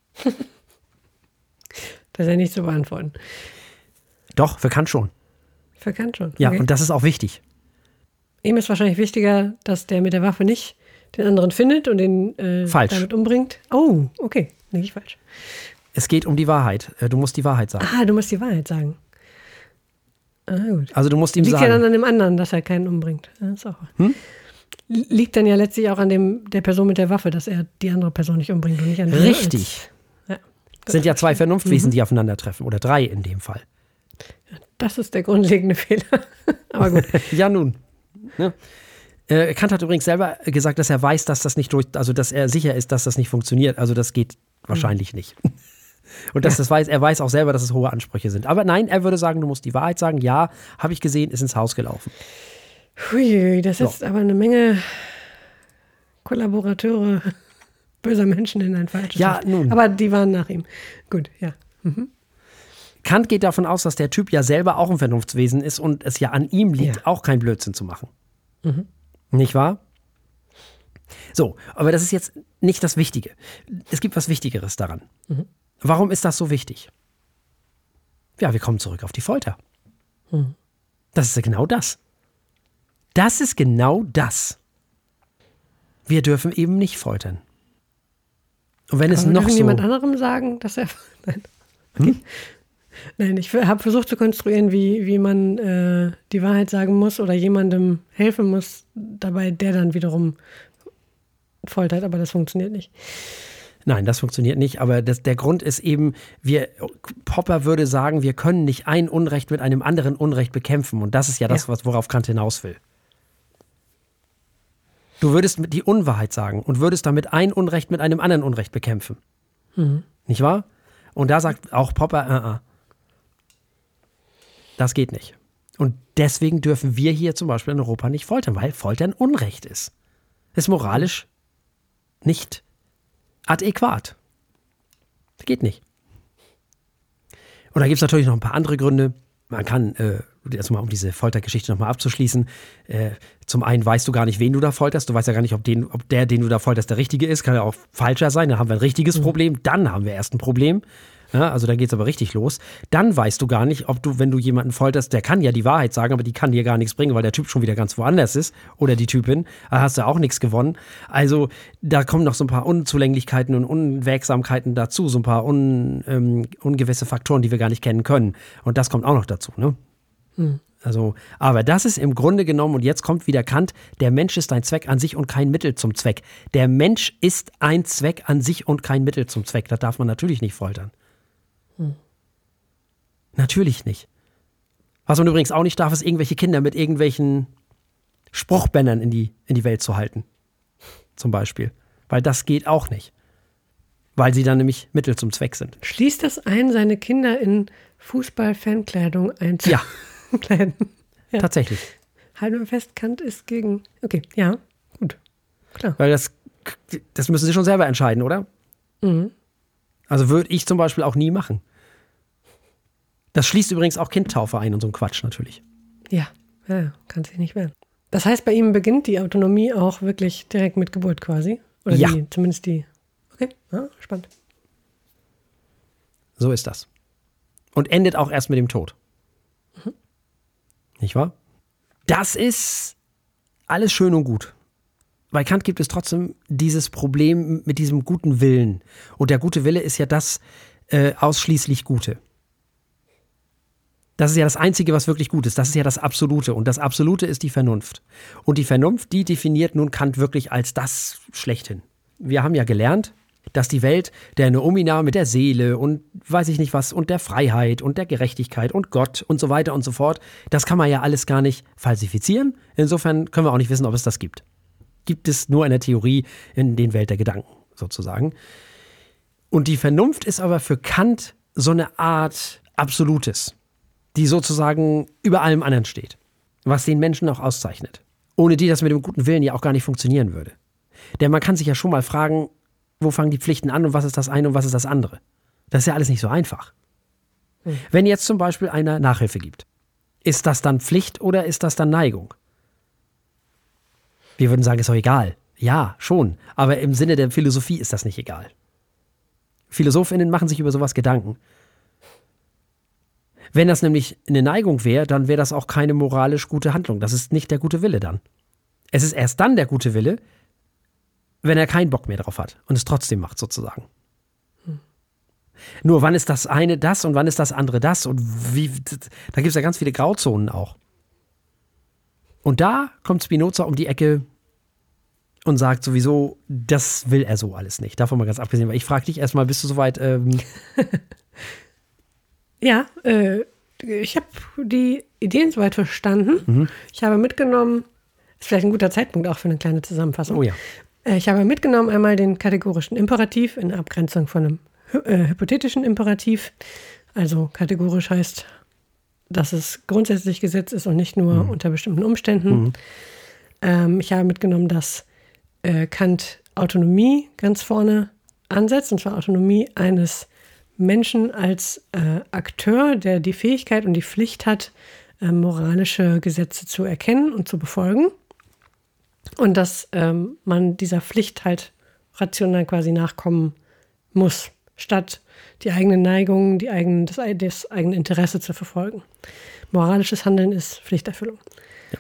Das ist ja nicht zu beantworten. Doch, für Kant schon. Für Kant schon. Ja, okay. Und das ist auch wichtig. Ihm ist wahrscheinlich wichtiger, dass der mit der Waffe nicht den anderen findet und den äh, falsch. damit umbringt. Oh, okay, nicht falsch. Es geht um die Wahrheit. Du musst die Wahrheit sagen. Ah, du musst die Wahrheit sagen. Ah, gut. Also du musst ihm Liegt sagen. Liegt ja dann an dem anderen, dass er keinen umbringt. Das ist auch. Hm? Liegt dann ja letztlich auch an dem, der Person mit der Waffe, dass er die andere Person nicht umbringt und nicht an den. Richtig. Ja. Es sind ja zwei Vernunftwesen, mhm. die aufeinandertreffen. Oder drei in dem Fall. Das ist der grundlegende Fehler. Aber gut. Ja, nun. Ne? Äh, Kant hat übrigens selber gesagt, dass er weiß, dass das nicht durch, also dass er sicher ist, dass das nicht funktioniert. Also das geht wahrscheinlich mhm. nicht. Und dass ja. das weiß, er weiß auch selber, dass es hohe Ansprüche sind. Aber nein, er würde sagen, du musst die Wahrheit sagen. Ja, habe ich gesehen, ist ins Haus gelaufen. Hui, das setzt so. aber eine Menge Kollaborateure böser Menschen in ein falsches Ja, Licht. nun. Aber die waren nach ihm. Gut, ja. Mhm. Kant geht davon aus, dass der Typ ja selber auch ein Vernunftswesen ist und es ja an ihm liegt, ja. auch keinen Blödsinn zu machen. Mhm. Nicht wahr? So, aber das ist jetzt nicht das Wichtige. Es gibt was Wichtigeres daran. Mhm. Warum ist das so wichtig? Ja, wir kommen zurück auf die Folter. Mhm. Das ist ja genau das. Das ist genau das. Wir dürfen eben nicht foltern. Und wenn Aber es noch so... jemand anderem sagen, dass er... Nein, okay. hm? Nein, ich habe versucht zu konstruieren, wie, wie man äh, die Wahrheit sagen muss oder jemandem helfen muss, dabei der dann wiederum foltert, aber das funktioniert nicht. Nein, das funktioniert nicht, aber das, der Grund ist eben, wir, Popper würde sagen, wir können nicht ein Unrecht mit einem anderen Unrecht bekämpfen und das ist ja das, ja. worauf Kant hinaus will. Du würdest die Unwahrheit sagen und würdest damit ein Unrecht mit einem anderen Unrecht bekämpfen. Mhm. Nicht wahr? Und da sagt auch Popper, uh -uh. das geht nicht. Und deswegen dürfen wir hier zum Beispiel in Europa nicht foltern, weil Foltern Unrecht ist. Ist moralisch nicht adäquat. Das geht nicht. Und da gibt es natürlich noch ein paar andere Gründe. Man kann, äh, erstmal um diese Foltergeschichte nochmal abzuschließen, äh, zum einen weißt du gar nicht, wen du da folterst. Du weißt ja gar nicht, ob, den, ob der, den du da folterst, der Richtige ist. Kann ja auch falscher sein. Dann haben wir ein richtiges mhm. Problem. Dann haben wir erst ein Problem. Ja, also dann geht es aber richtig los. Dann weißt du gar nicht, ob du, wenn du jemanden folterst, der kann ja die Wahrheit sagen, aber die kann dir gar nichts bringen, weil der Typ schon wieder ganz woanders ist. Oder die Typin. Da hast du auch nichts gewonnen. Also da kommen noch so ein paar Unzulänglichkeiten und Unwägsamkeiten dazu. So ein paar un, ähm, ungewisse Faktoren, die wir gar nicht kennen können. Und das kommt auch noch dazu, ne? Hm. Also, aber das ist im Grunde genommen, und jetzt kommt wieder Kant, der Mensch ist ein Zweck an sich und kein Mittel zum Zweck. Der Mensch ist ein Zweck an sich und kein Mittel zum Zweck. Das darf man natürlich nicht foltern. Hm. Natürlich nicht. Was man übrigens auch nicht darf, ist irgendwelche Kinder mit irgendwelchen Spruchbändern in die, in die Welt zu halten. zum Beispiel. Weil das geht auch nicht. Weil sie dann nämlich Mittel zum Zweck sind. Schließt das ein, seine Kinder in Fußball-Fankleidung einzukleiden? Ja, ja. Tatsächlich. Halten wir fest, Kant ist gegen... Okay, ja, gut, klar. Weil das, das müssen sie schon selber entscheiden, oder? Mhm. Also würde ich zum Beispiel auch nie machen. Das schließt übrigens auch Kindtaufe ein und so ein Quatsch natürlich. Ja, ja, kann sich nicht wehren. Das heißt, bei ihm beginnt die Autonomie auch wirklich direkt mit Geburt quasi? Oder ja. Die, zumindest die... Okay, ja, spannend. So ist das. Und endet auch erst mit dem Tod. Mhm. Nicht wahr? Das ist alles schön und gut. Bei Kant gibt es trotzdem dieses Problem mit diesem guten Willen. Und der gute Wille ist ja das äh, ausschließlich Gute. Das ist ja das Einzige, was wirklich gut ist. Das ist ja das Absolute. Und das Absolute ist die Vernunft. Und die Vernunft, die definiert nun Kant wirklich als das schlechthin. Wir haben ja gelernt, dass die Welt der Noumena mit der Seele und weiß ich nicht was und der Freiheit und der Gerechtigkeit und Gott und so weiter und so fort, das kann man ja alles gar nicht falsifizieren. Insofern können wir auch nicht wissen, ob es das gibt. Gibt es nur in der Theorie, in den Welt der Gedanken sozusagen. Und die Vernunft ist aber für Kant so eine Art Absolutes, die sozusagen über allem anderen steht, was den Menschen auch auszeichnet. Ohne die das mit dem guten Willen ja auch gar nicht funktionieren würde. Denn man kann sich ja schon mal fragen, wo fangen die Pflichten an und was ist das eine und was ist das andere? Das ist ja alles nicht so einfach. Hm. Wenn jetzt zum Beispiel einer Nachhilfe gibt, ist das dann Pflicht oder ist das dann Neigung? Wir würden sagen, ist doch egal. Ja, schon. Aber im Sinne der Philosophie ist das nicht egal. PhilosophInnen machen sich über sowas Gedanken. Wenn das nämlich eine Neigung wäre, dann wäre das auch keine moralisch gute Handlung. Das ist nicht der gute Wille dann. Es ist erst dann der gute Wille, wenn er keinen Bock mehr drauf hat und es trotzdem macht sozusagen. Hm. Nur wann ist das eine das und wann ist das andere das und wie, da gibt es ja ganz viele Grauzonen auch. Und da kommt Spinoza um die Ecke und sagt sowieso, das will er so alles nicht. Davon mal ganz abgesehen, weil ich frage dich erstmal, bist du soweit? Ähm ja, äh, ich habe die Ideen soweit verstanden. Mhm. Ich habe mitgenommen, ist vielleicht ein guter Zeitpunkt auch für eine kleine Zusammenfassung. Oh ja. Ich habe mitgenommen einmal den kategorischen Imperativ in Abgrenzung von einem äh, hypothetischen Imperativ. Also kategorisch heißt, dass es grundsätzlich Gesetz ist und nicht nur mhm. unter bestimmten Umständen. Mhm. Ähm, ich habe mitgenommen, dass äh, Kant Autonomie ganz vorne ansetzt, und zwar Autonomie eines Menschen als äh, Akteur, der die Fähigkeit und die Pflicht hat, äh, moralische Gesetze zu erkennen und zu befolgen. Und dass ähm, man dieser Pflicht halt rational quasi nachkommen muss, statt die eigenen Neigungen, die eigenen, das, das eigene Interesse zu verfolgen. Moralisches Handeln ist Pflichterfüllung. Ja.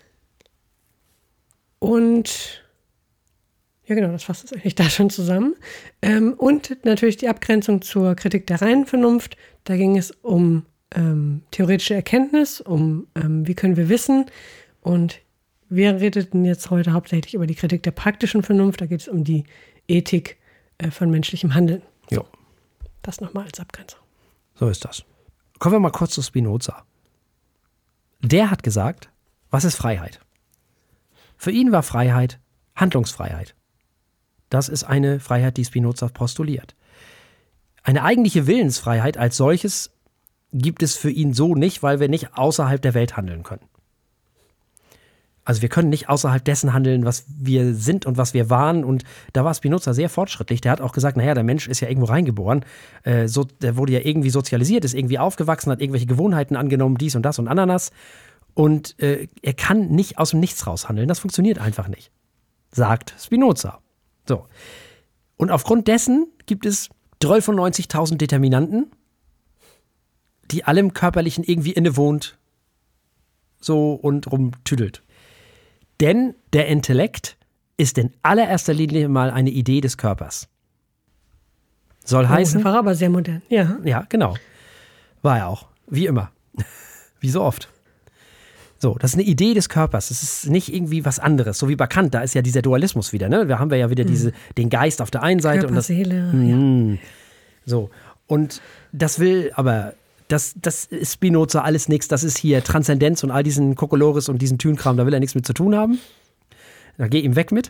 Und ja genau, das fasst es eigentlich da schon zusammen. Ähm, und natürlich die Abgrenzung zur Kritik der reinen Vernunft. Da ging es um ähm, theoretische Erkenntnis, um ähm, wie können wir wissen. Und wir redeten jetzt heute hauptsächlich über die Kritik der praktischen Vernunft. Da geht es um die Ethik äh, von menschlichem Handeln. Ja. Das nochmal als Abgrenzung. So ist das. Kommen wir mal kurz zu Spinoza. Der hat gesagt, was ist Freiheit? Für ihn war Freiheit Handlungsfreiheit. Das ist eine Freiheit, die Spinoza postuliert. Eine eigentliche Willensfreiheit als solches gibt es für ihn so nicht, weil wir nicht außerhalb der Welt handeln können. Also wir können nicht außerhalb dessen handeln, was wir sind und was wir waren. Und da war Spinoza sehr fortschrittlich. Der hat auch gesagt, naja, der Mensch ist ja irgendwo reingeboren. Äh, so, der wurde ja irgendwie sozialisiert, ist irgendwie aufgewachsen, hat irgendwelche Gewohnheiten angenommen, dies und das und Ananas. Und äh, er kann nicht aus dem Nichts raus handeln. Das funktioniert einfach nicht, sagt Spinoza. So. Und aufgrund dessen gibt es zwölfundneunzigtausend Determinanten, die allem Körperlichen irgendwie innewohnt so und rumtüdelt. Denn der Intellekt ist in allererster Linie mal eine Idee des Körpers. Soll heißen... Oh, war aber sehr modern, ja. Ja, genau. War er auch. Wie immer. Wie so oft. So, das ist eine Idee des Körpers. Das ist nicht irgendwie was anderes. So wie bei Kant, da ist ja dieser Dualismus wieder. Ne? Da haben wir ja wieder hm. diese, den Geist auf der einen Seite. Körper, und das, Seele. Mh, ja. So, und das will aber... Das, das ist Spinoza alles nichts. Das ist hier Transzendenz und all diesen Kokolores und diesen Thünkram. Da will er nichts mit zu tun haben. Da geh ihm weg mit.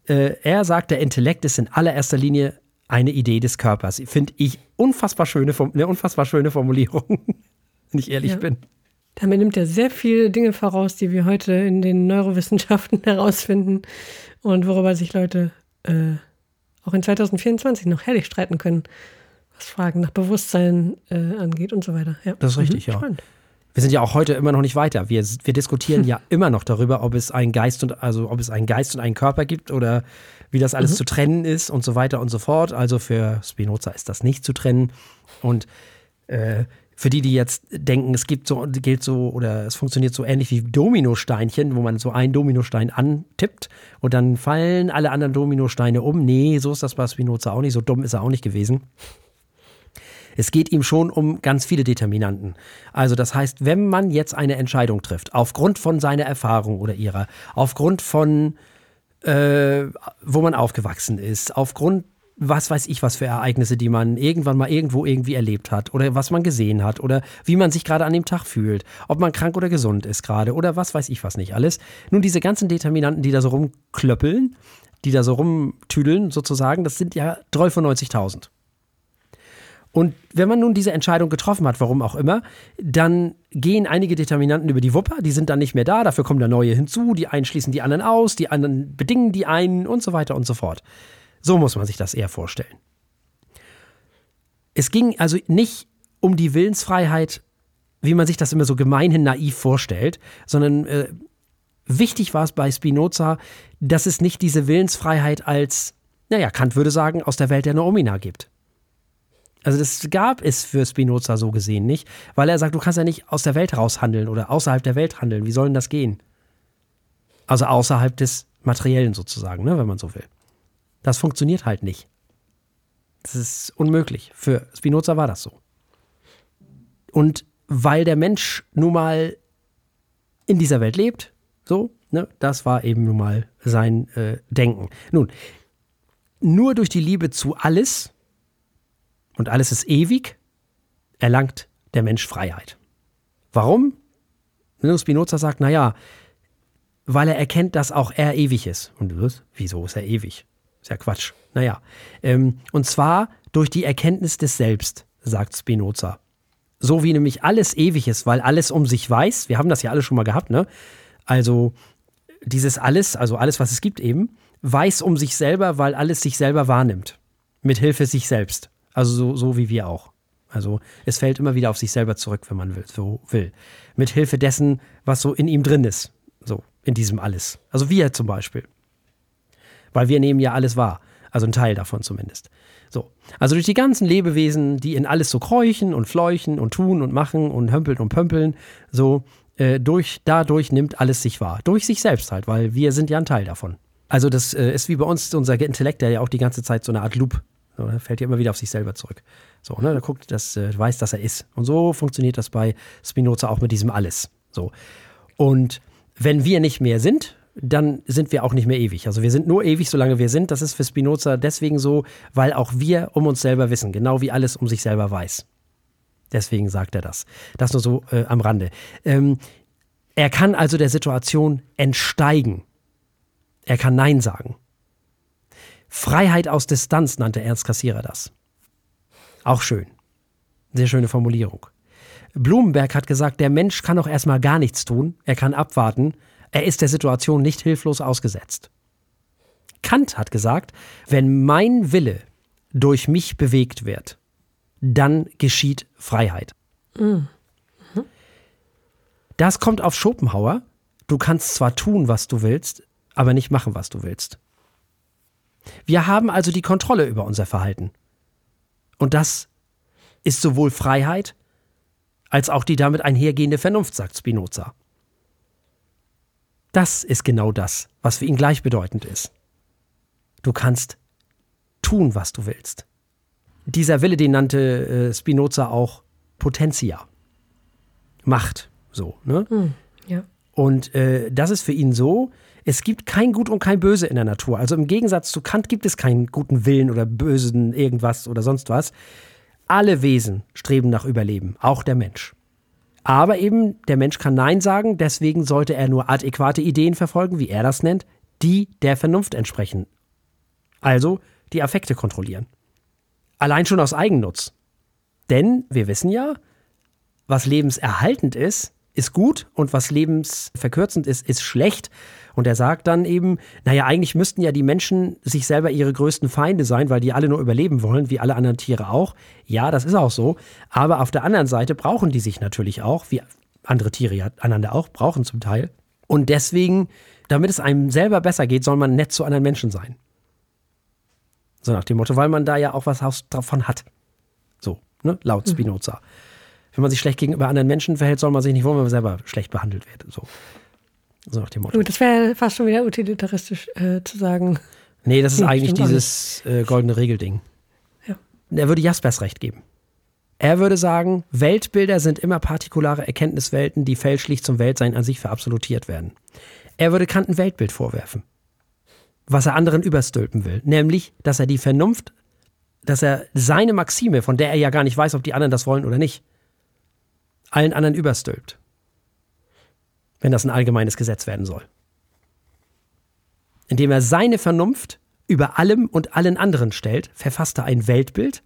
Äh, er sagt, der Intellekt ist in allererster Linie eine Idee des Körpers. Finde ich unfassbar schöne, eine unfassbar schöne Formulierung, wenn ich ehrlich ja. bin. Damit nimmt er sehr viele Dinge voraus, die wir heute in den Neurowissenschaften herausfinden und worüber sich Leute äh, auch in zwanzig vierundzwanzig noch herrlich streiten können, was Fragen nach Bewusstsein äh, angeht und so weiter. Ja. Das ist richtig, mhm, ja. Spannend. Wir sind ja auch heute immer noch nicht weiter. Wir, wir diskutieren hm. ja immer noch darüber, ob es einen Geist und also ob es einen Geist und einen Körper gibt oder wie das alles mhm. zu trennen ist und so weiter und so fort. Also für Spinoza ist das nicht zu trennen. Und äh, für die, die jetzt denken, es gibt so, gilt so oder es funktioniert so ähnlich wie Dominosteinchen, wo man so einen Dominostein antippt und dann fallen alle anderen Dominosteine um. Nee, so ist das bei Spinoza auch nicht. So dumm ist er auch nicht gewesen. Es geht ihm schon um ganz viele Determinanten. Also das heißt, wenn man jetzt eine Entscheidung trifft, aufgrund von seiner Erfahrung oder ihrer, aufgrund von, äh, wo man aufgewachsen ist, aufgrund, was weiß ich, was für Ereignisse, die man irgendwann mal irgendwo irgendwie erlebt hat oder was man gesehen hat oder wie man sich gerade an dem Tag fühlt, ob man krank oder gesund ist gerade oder was weiß ich was nicht alles. Nun, diese ganzen Determinanten, die da so rumklöppeln, die da so rumtüdeln sozusagen, das sind ja dreiundneunzigtausend. Und wenn man nun diese Entscheidung getroffen hat, warum auch immer, dann gehen einige Determinanten über die Wupper, die sind dann nicht mehr da, dafür kommen da neue hinzu, die einen schließen die anderen aus, die anderen bedingen die einen und so weiter und so fort. So muss man sich das eher vorstellen. Es ging also nicht um die Willensfreiheit, wie man sich das immer so gemeinhin naiv vorstellt, sondern äh, wichtig war es bei Spinoza, dass es nicht diese Willensfreiheit als, naja, Kant würde sagen, aus der Welt der Noumena gibt. Also das gab es für Spinoza so gesehen nicht, weil er sagt, du kannst ja nicht aus der Welt heraus handeln oder außerhalb der Welt handeln. Wie soll denn das gehen? Also außerhalb des Materiellen sozusagen, ne, wenn man so will. Das funktioniert halt nicht. Das ist unmöglich. Für Spinoza war das so. Und weil der Mensch nun mal in dieser Welt lebt, so, ne, das war eben nun mal sein äh, Denken. Nun, nur durch die Liebe zu alles, und alles ist ewig, erlangt der Mensch Freiheit. Warum? Spinoza sagt, naja, weil er erkennt, dass auch er ewig ist. Und was? Wieso ist er ewig? Ist ja Quatsch. Naja, ähm, und zwar durch die Erkenntnis des Selbst, sagt Spinoza. So wie nämlich alles ewig ist, weil alles um sich weiß. Wir haben das ja alle schon mal gehabt, ne? Also dieses alles, also alles, was es gibt eben, weiß um sich selber, weil alles sich selber wahrnimmt. Mit Hilfe sich selbst. Also so, so wie wir auch. Also es fällt immer wieder auf sich selber zurück, wenn man will, so will. Mit Hilfe dessen, was so in ihm drin ist. So, in diesem Alles. Also wir zum Beispiel. Weil wir nehmen ja alles wahr. Also ein Teil davon zumindest. So. Also durch die ganzen Lebewesen, die in alles so kräuchen und fleuchen und tun und machen und hömpeln und pömpeln, so äh, durch, dadurch nimmt alles sich wahr. Durch sich selbst halt, weil wir sind ja ein Teil davon. Also das äh, ist wie bei uns unser Intellekt, der ja auch die ganze Zeit so eine Art Loop. So, er fällt ja immer wieder auf sich selber zurück. So, ne, der guckt, das äh, weiß, dass er ist. Und so funktioniert das bei Spinoza auch mit diesem Alles. So. Und wenn wir nicht mehr sind, dann sind wir auch nicht mehr ewig. Also wir sind nur ewig, solange wir sind. Das ist für Spinoza deswegen so, weil auch wir um uns selber wissen, genau wie alles um sich selber weiß. Deswegen sagt er das. Das nur so äh, am Rande. Ähm, er kann also der Situation entsteigen. Er kann Nein sagen. Freiheit aus Distanz nannte Ernst Cassirer das. Auch schön. Sehr schöne Formulierung. Blumenberg hat gesagt, der Mensch kann auch erstmal gar nichts tun. Er kann abwarten. Er ist der Situation nicht hilflos ausgesetzt. Kant hat gesagt, wenn mein Wille durch mich bewegt wird, dann geschieht Freiheit. Mhm. Das kommt auf Schopenhauer. Du kannst zwar tun, was du willst, aber nicht machen, was du willst. Wir haben also die Kontrolle über unser Verhalten. Und das ist sowohl Freiheit als auch die damit einhergehende Vernunft, sagt Spinoza. Das ist genau das, was für ihn gleichbedeutend ist. Du kannst tun, was du willst. Dieser Wille, den nannte äh, Spinoza auch Potentia. Macht, so, ne? Hm, ja. Und äh, das ist für ihn so, es gibt kein Gut und kein Böse in der Natur. Also im Gegensatz zu Kant gibt es keinen guten Willen oder bösen irgendwas oder sonst was. Alle Wesen streben nach Überleben, auch der Mensch. Aber eben, der Mensch kann Nein sagen, deswegen sollte er nur adäquate Ideen verfolgen, wie er das nennt, die der Vernunft entsprechen. Also die Affekte kontrollieren. Allein schon aus Eigennutz. Denn wir wissen ja, was lebenserhaltend ist, ist gut und was lebensverkürzend ist, ist schlecht. Und er sagt dann eben, naja, eigentlich müssten ja die Menschen sich selber ihre größten Feinde sein, weil die alle nur überleben wollen, wie alle anderen Tiere auch. Ja, das ist auch so. Aber auf der anderen Seite brauchen die sich natürlich auch, wie andere Tiere ja einander auch brauchen zum Teil. Und deswegen, damit es einem selber besser geht, soll man nett zu anderen Menschen sein. So nach dem Motto, weil man da ja auch was davon hat. So, ne, laut Spinoza. Mhm. Wenn man sich schlecht gegenüber anderen Menschen verhält, soll man sich nicht wollen, wenn man selber schlecht behandelt wird. So, so nach dem Motto. Gut, das wäre fast schon wieder utilitaristisch äh, zu sagen. Nee, das ist nee, eigentlich dieses äh, goldene Regelding. Ja. Er würde Jaspers recht geben. Er würde sagen, Weltbilder sind immer partikulare Erkenntniswelten, die fälschlich zum Weltsein an sich verabsolutiert werden. Er würde Kant ein Weltbild vorwerfen, was er anderen überstülpen will. Nämlich, dass er die Vernunft, dass er seine Maxime, von der er ja gar nicht weiß, ob die anderen das wollen oder nicht, allen anderen überstülpt. Wenn das ein allgemeines Gesetz werden soll. Indem er seine Vernunft über allem und allen anderen stellt, verfasst er ein Weltbild,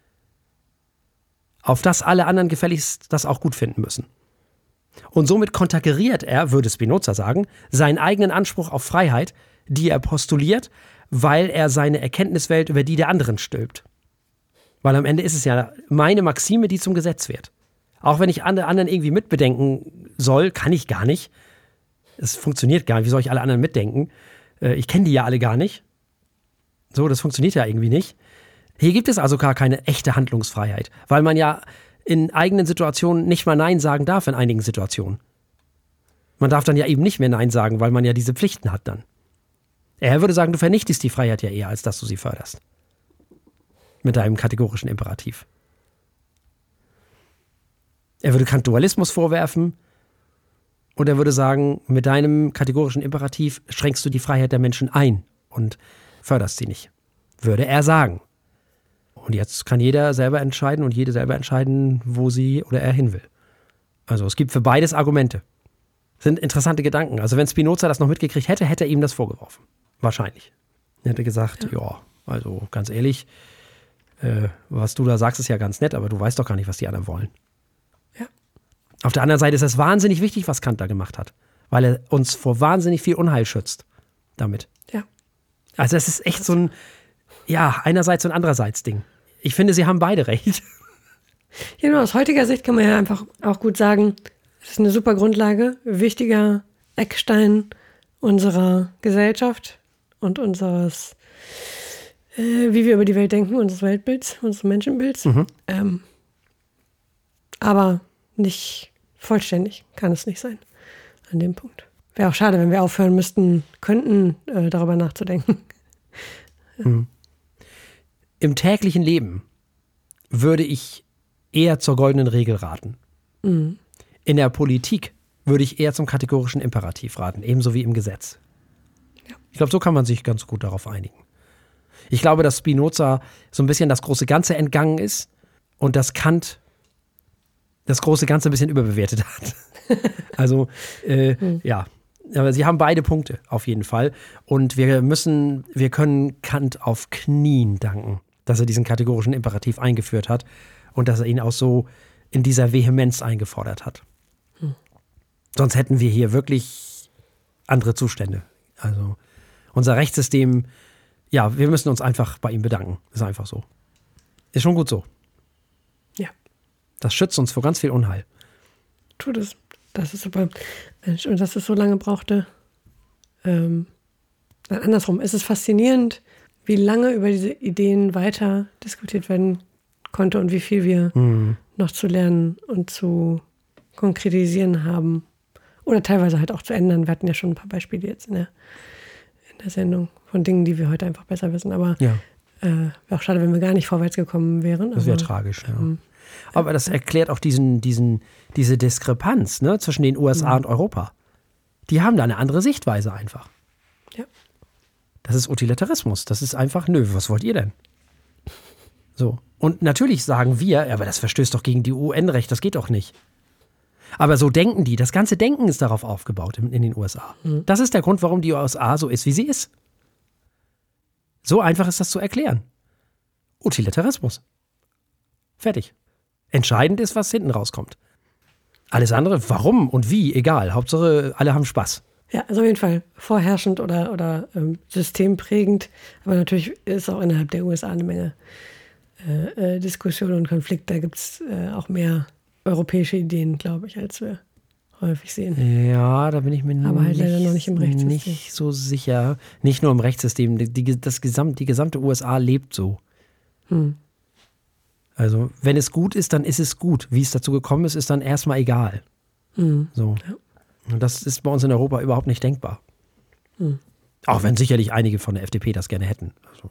auf das alle anderen gefälligst das auch gut finden müssen. Und somit konterkariert er, würde Spinoza sagen, seinen eigenen Anspruch auf Freiheit, die er postuliert, weil er seine Erkenntniswelt über die der anderen stülpt. Weil am Ende ist es ja meine Maxime, die zum Gesetz wird. Auch wenn ich alle anderen irgendwie mitbedenken soll, kann ich gar nicht. Es funktioniert gar nicht. Wie soll ich alle anderen mitdenken? Ich kenne die ja alle gar nicht. So, das funktioniert ja irgendwie nicht. Hier gibt es also gar keine echte Handlungsfreiheit, weil man ja in eigenen Situationen nicht mal Nein sagen darf in einigen Situationen. Man darf dann ja eben nicht mehr Nein sagen, weil man ja diese Pflichten hat dann. Er würde sagen, du vernichtest die Freiheit ja eher, als dass du sie förderst. Mit deinem kategorischen Imperativ. Er würde Kant Dualismus vorwerfen und er würde sagen, mit deinem kategorischen Imperativ schränkst du die Freiheit der Menschen ein und förderst sie nicht. Würde er sagen. Und jetzt kann jeder selber entscheiden und jede selber entscheiden, wo sie oder er hin will. Also es gibt für beides Argumente. Das sind interessante Gedanken. Also wenn Spinoza das noch mitgekriegt hätte, hätte er ihm das vorgeworfen. Wahrscheinlich. Er hätte gesagt, ja, ja also ganz ehrlich, äh, was du da sagst, ist ja ganz nett, aber du weißt doch gar nicht, was die anderen wollen. Ja. Auf der anderen Seite ist es wahnsinnig wichtig, was Kant da gemacht hat, weil er uns vor wahnsinnig viel Unheil schützt damit. Ja. Also es ist echt so ein, ja, einerseits und andererseits Ding. Ich finde, sie haben beide recht. Ja, nur aus heutiger Sicht kann man ja einfach auch gut sagen, es ist eine super Grundlage, wichtiger Eckstein unserer Gesellschaft und unseres, äh, wie wir über die Welt denken, unseres Weltbilds, unseres Menschenbilds. Mhm. Ähm, aber nicht vollständig kann es nicht sein an dem Punkt. Wäre auch schade, wenn wir aufhören müssten, könnten, äh, darüber nachzudenken. Mhm. Im täglichen Leben würde ich eher zur goldenen Regel raten. Mhm. In der Politik würde ich eher zum kategorischen Imperativ raten, ebenso wie im Gesetz. Ja. Ich glaube, so kann man sich ganz gut darauf einigen. Ich glaube, dass Spinoza so ein bisschen das große Ganze entgangen ist und dass Kant das große Ganze ein bisschen überbewertet hat. Also, äh, mhm. ja. Aber sie haben beide Punkte auf jeden Fall. Und wir müssen, wir können Kant auf Knien danken, dass er diesen kategorischen Imperativ eingeführt hat und dass er ihn auch so in dieser Vehemenz eingefordert hat. Hm. Sonst hätten wir hier wirklich andere Zustände. Also unser Rechtssystem, ja, wir müssen uns einfach bei ihm bedanken. Ist einfach so. Ist schon gut so. Ja. Das schützt uns vor ganz viel Unheil. Tut es. Das ist super. Und dass es so lange brauchte. Ähm, andersrum, es ist faszinierend, wie lange über diese Ideen weiter diskutiert werden konnte und wie viel wir mhm. noch zu lernen und zu konkretisieren haben. Oder teilweise halt auch zu ändern. Wir hatten ja schon ein paar Beispiele jetzt in der, in der Sendung von Dingen, die wir heute einfach besser wissen. Aber ja. äh, wäre auch schade, wenn wir gar nicht vorwärts gekommen wären. Das wäre tragisch, ja. Ähm, Aber das erklärt auch diesen, diesen, diese Diskrepanz, ne, zwischen den U S A mhm. und Europa. Die haben da eine andere Sichtweise einfach. Ja. Das ist Utilitarismus. Das ist einfach, nö, was wollt ihr denn? So. Und natürlich sagen wir, aber das verstößt doch gegen die U N-Recht, das geht doch nicht. Aber so denken die. Das ganze Denken ist darauf aufgebaut in, in den U S A. Mhm. Das ist der Grund, warum die U S A so ist, wie sie ist. So einfach ist das zu erklären. Utilitarismus. Fertig. Entscheidend ist, was hinten rauskommt. Alles andere, warum und wie, egal. Hauptsache, alle haben Spaß. Ja, also auf jeden Fall vorherrschend oder, oder ähm, systemprägend. Aber natürlich ist auch innerhalb der U S A eine Menge äh, äh, Diskussion und Konflikt. Da gibt es äh, auch mehr europäische Ideen, glaube ich, als wir häufig sehen. Ja, da bin ich mir Aber halt nicht, leider noch nicht im Rechtssystem. nicht so sicher. Nicht nur im Rechtssystem. Die, die, das Gesamt, die gesamte U S A lebt so. Hm. Also, wenn es gut ist, dann ist es gut. Wie es dazu gekommen ist, ist dann erstmal egal. Hm. So. Ja. Und das ist bei uns in Europa überhaupt nicht denkbar. Hm. Auch wenn sicherlich einige von der F D P das gerne hätten. Also.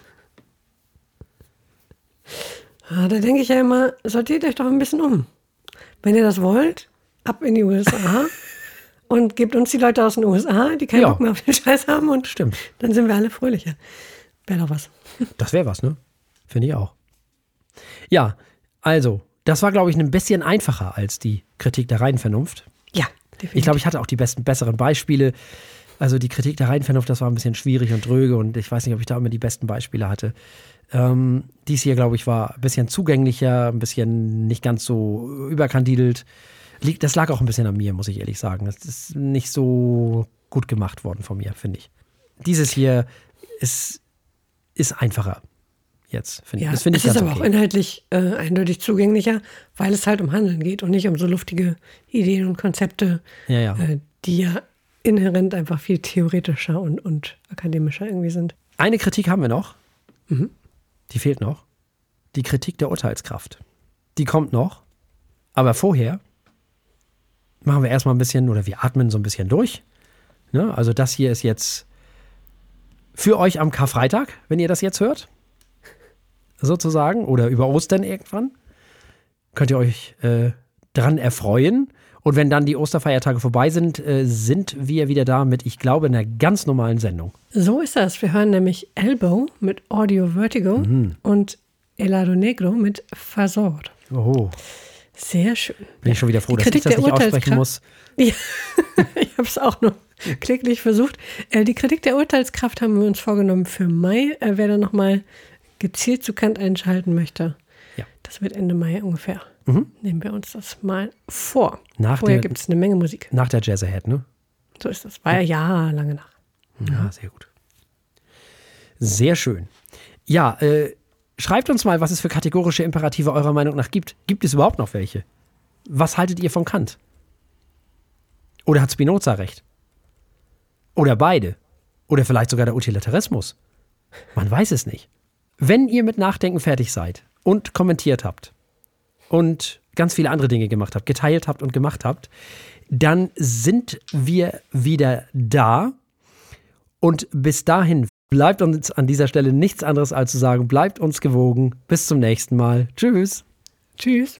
Ja, da denke ich ja immer, sortiert euch doch ein bisschen um. Wenn ihr das wollt, ab in die U S A und gebt uns die Leute aus den U S A, die keinen Ja. Bock mehr auf den Scheiß haben und Stimmt. dann sind wir alle fröhlicher. Wäre doch was. Das wäre was, ne? Finde ich auch. Ja, also, das war, glaube ich, ein bisschen einfacher als die Kritik der reinen Vernunft. Ja, definitiv. Ich glaube, ich hatte auch die besten, besseren Beispiele. Also die Kritik der reinen Vernunft, das war ein bisschen schwierig und dröge und ich weiß nicht, ob ich da immer die besten Beispiele hatte. Ähm, dies hier, glaube ich, war ein bisschen zugänglicher, ein bisschen nicht ganz so überkandidelt. Das lag auch ein bisschen an mir, muss ich ehrlich sagen. Das ist nicht so gut gemacht worden von mir, finde ich. Dieses hier ist, ist einfacher jetzt, finde ich. Ja, Das finde ich es ist ganz aber okay. auch inhaltlich äh, eindeutig zugänglicher, weil es halt um Handeln geht und nicht um so luftige Ideen und Konzepte, Ja, ja. äh, die ja inhärent einfach viel theoretischer und, und akademischer irgendwie sind. Eine Kritik haben wir noch. Mhm. Die fehlt noch. Die Kritik der Urteilskraft. Die kommt noch. Aber vorher machen wir erstmal ein bisschen, oder wir atmen so ein bisschen durch. Ne? Also das hier ist jetzt für euch am Karfreitag, wenn ihr das jetzt hört. Sozusagen. Oder über Ostern irgendwann. Könnt ihr euch äh, dran erfreuen. Und wenn dann die Osterfeiertage vorbei sind, äh, sind wir wieder da mit, ich glaube, einer ganz normalen Sendung. So ist das. Wir hören nämlich Elbow mit Audio Vertigo Mhm. und Helado Negro mit Fasor. Oh, Sehr schön. bin ich schon wieder froh, Die dass ich Kritik das der nicht aussprechen Urteilskraft- muss. Ja, ich habe es auch nur kläglich versucht. Äh, die Kritik der Urteilskraft haben wir uns vorgenommen für Mai. Äh, wer da nochmal gezielt zu Kant einschalten möchte, Ja. das wird Ende Mai ungefähr. Mhm. Nehmen wir uns das mal vor. Nach Vorher der- gibt es eine Menge Musik. Nach der Jazz Ahead, ne? So ist das. War ja jahrelange nach. Ja, sehr gut. Sehr schön. Ja, äh, schreibt uns mal, was es für kategorische Imperative eurer Meinung nach gibt. Gibt es überhaupt noch welche? Was haltet ihr von Kant? Oder hat Spinoza recht? Oder beide? Oder vielleicht sogar der Utilitarismus? Man weiß es nicht. Wenn ihr mit Nachdenken fertig seid und kommentiert habt und ganz viele andere Dinge gemacht habt, geteilt habt und gemacht habt, dann sind wir wieder da. Und bis dahin bleibt uns an dieser Stelle nichts anderes als zu sagen, bleibt uns gewogen. Bis zum nächsten Mal. Tschüss. Tschüss.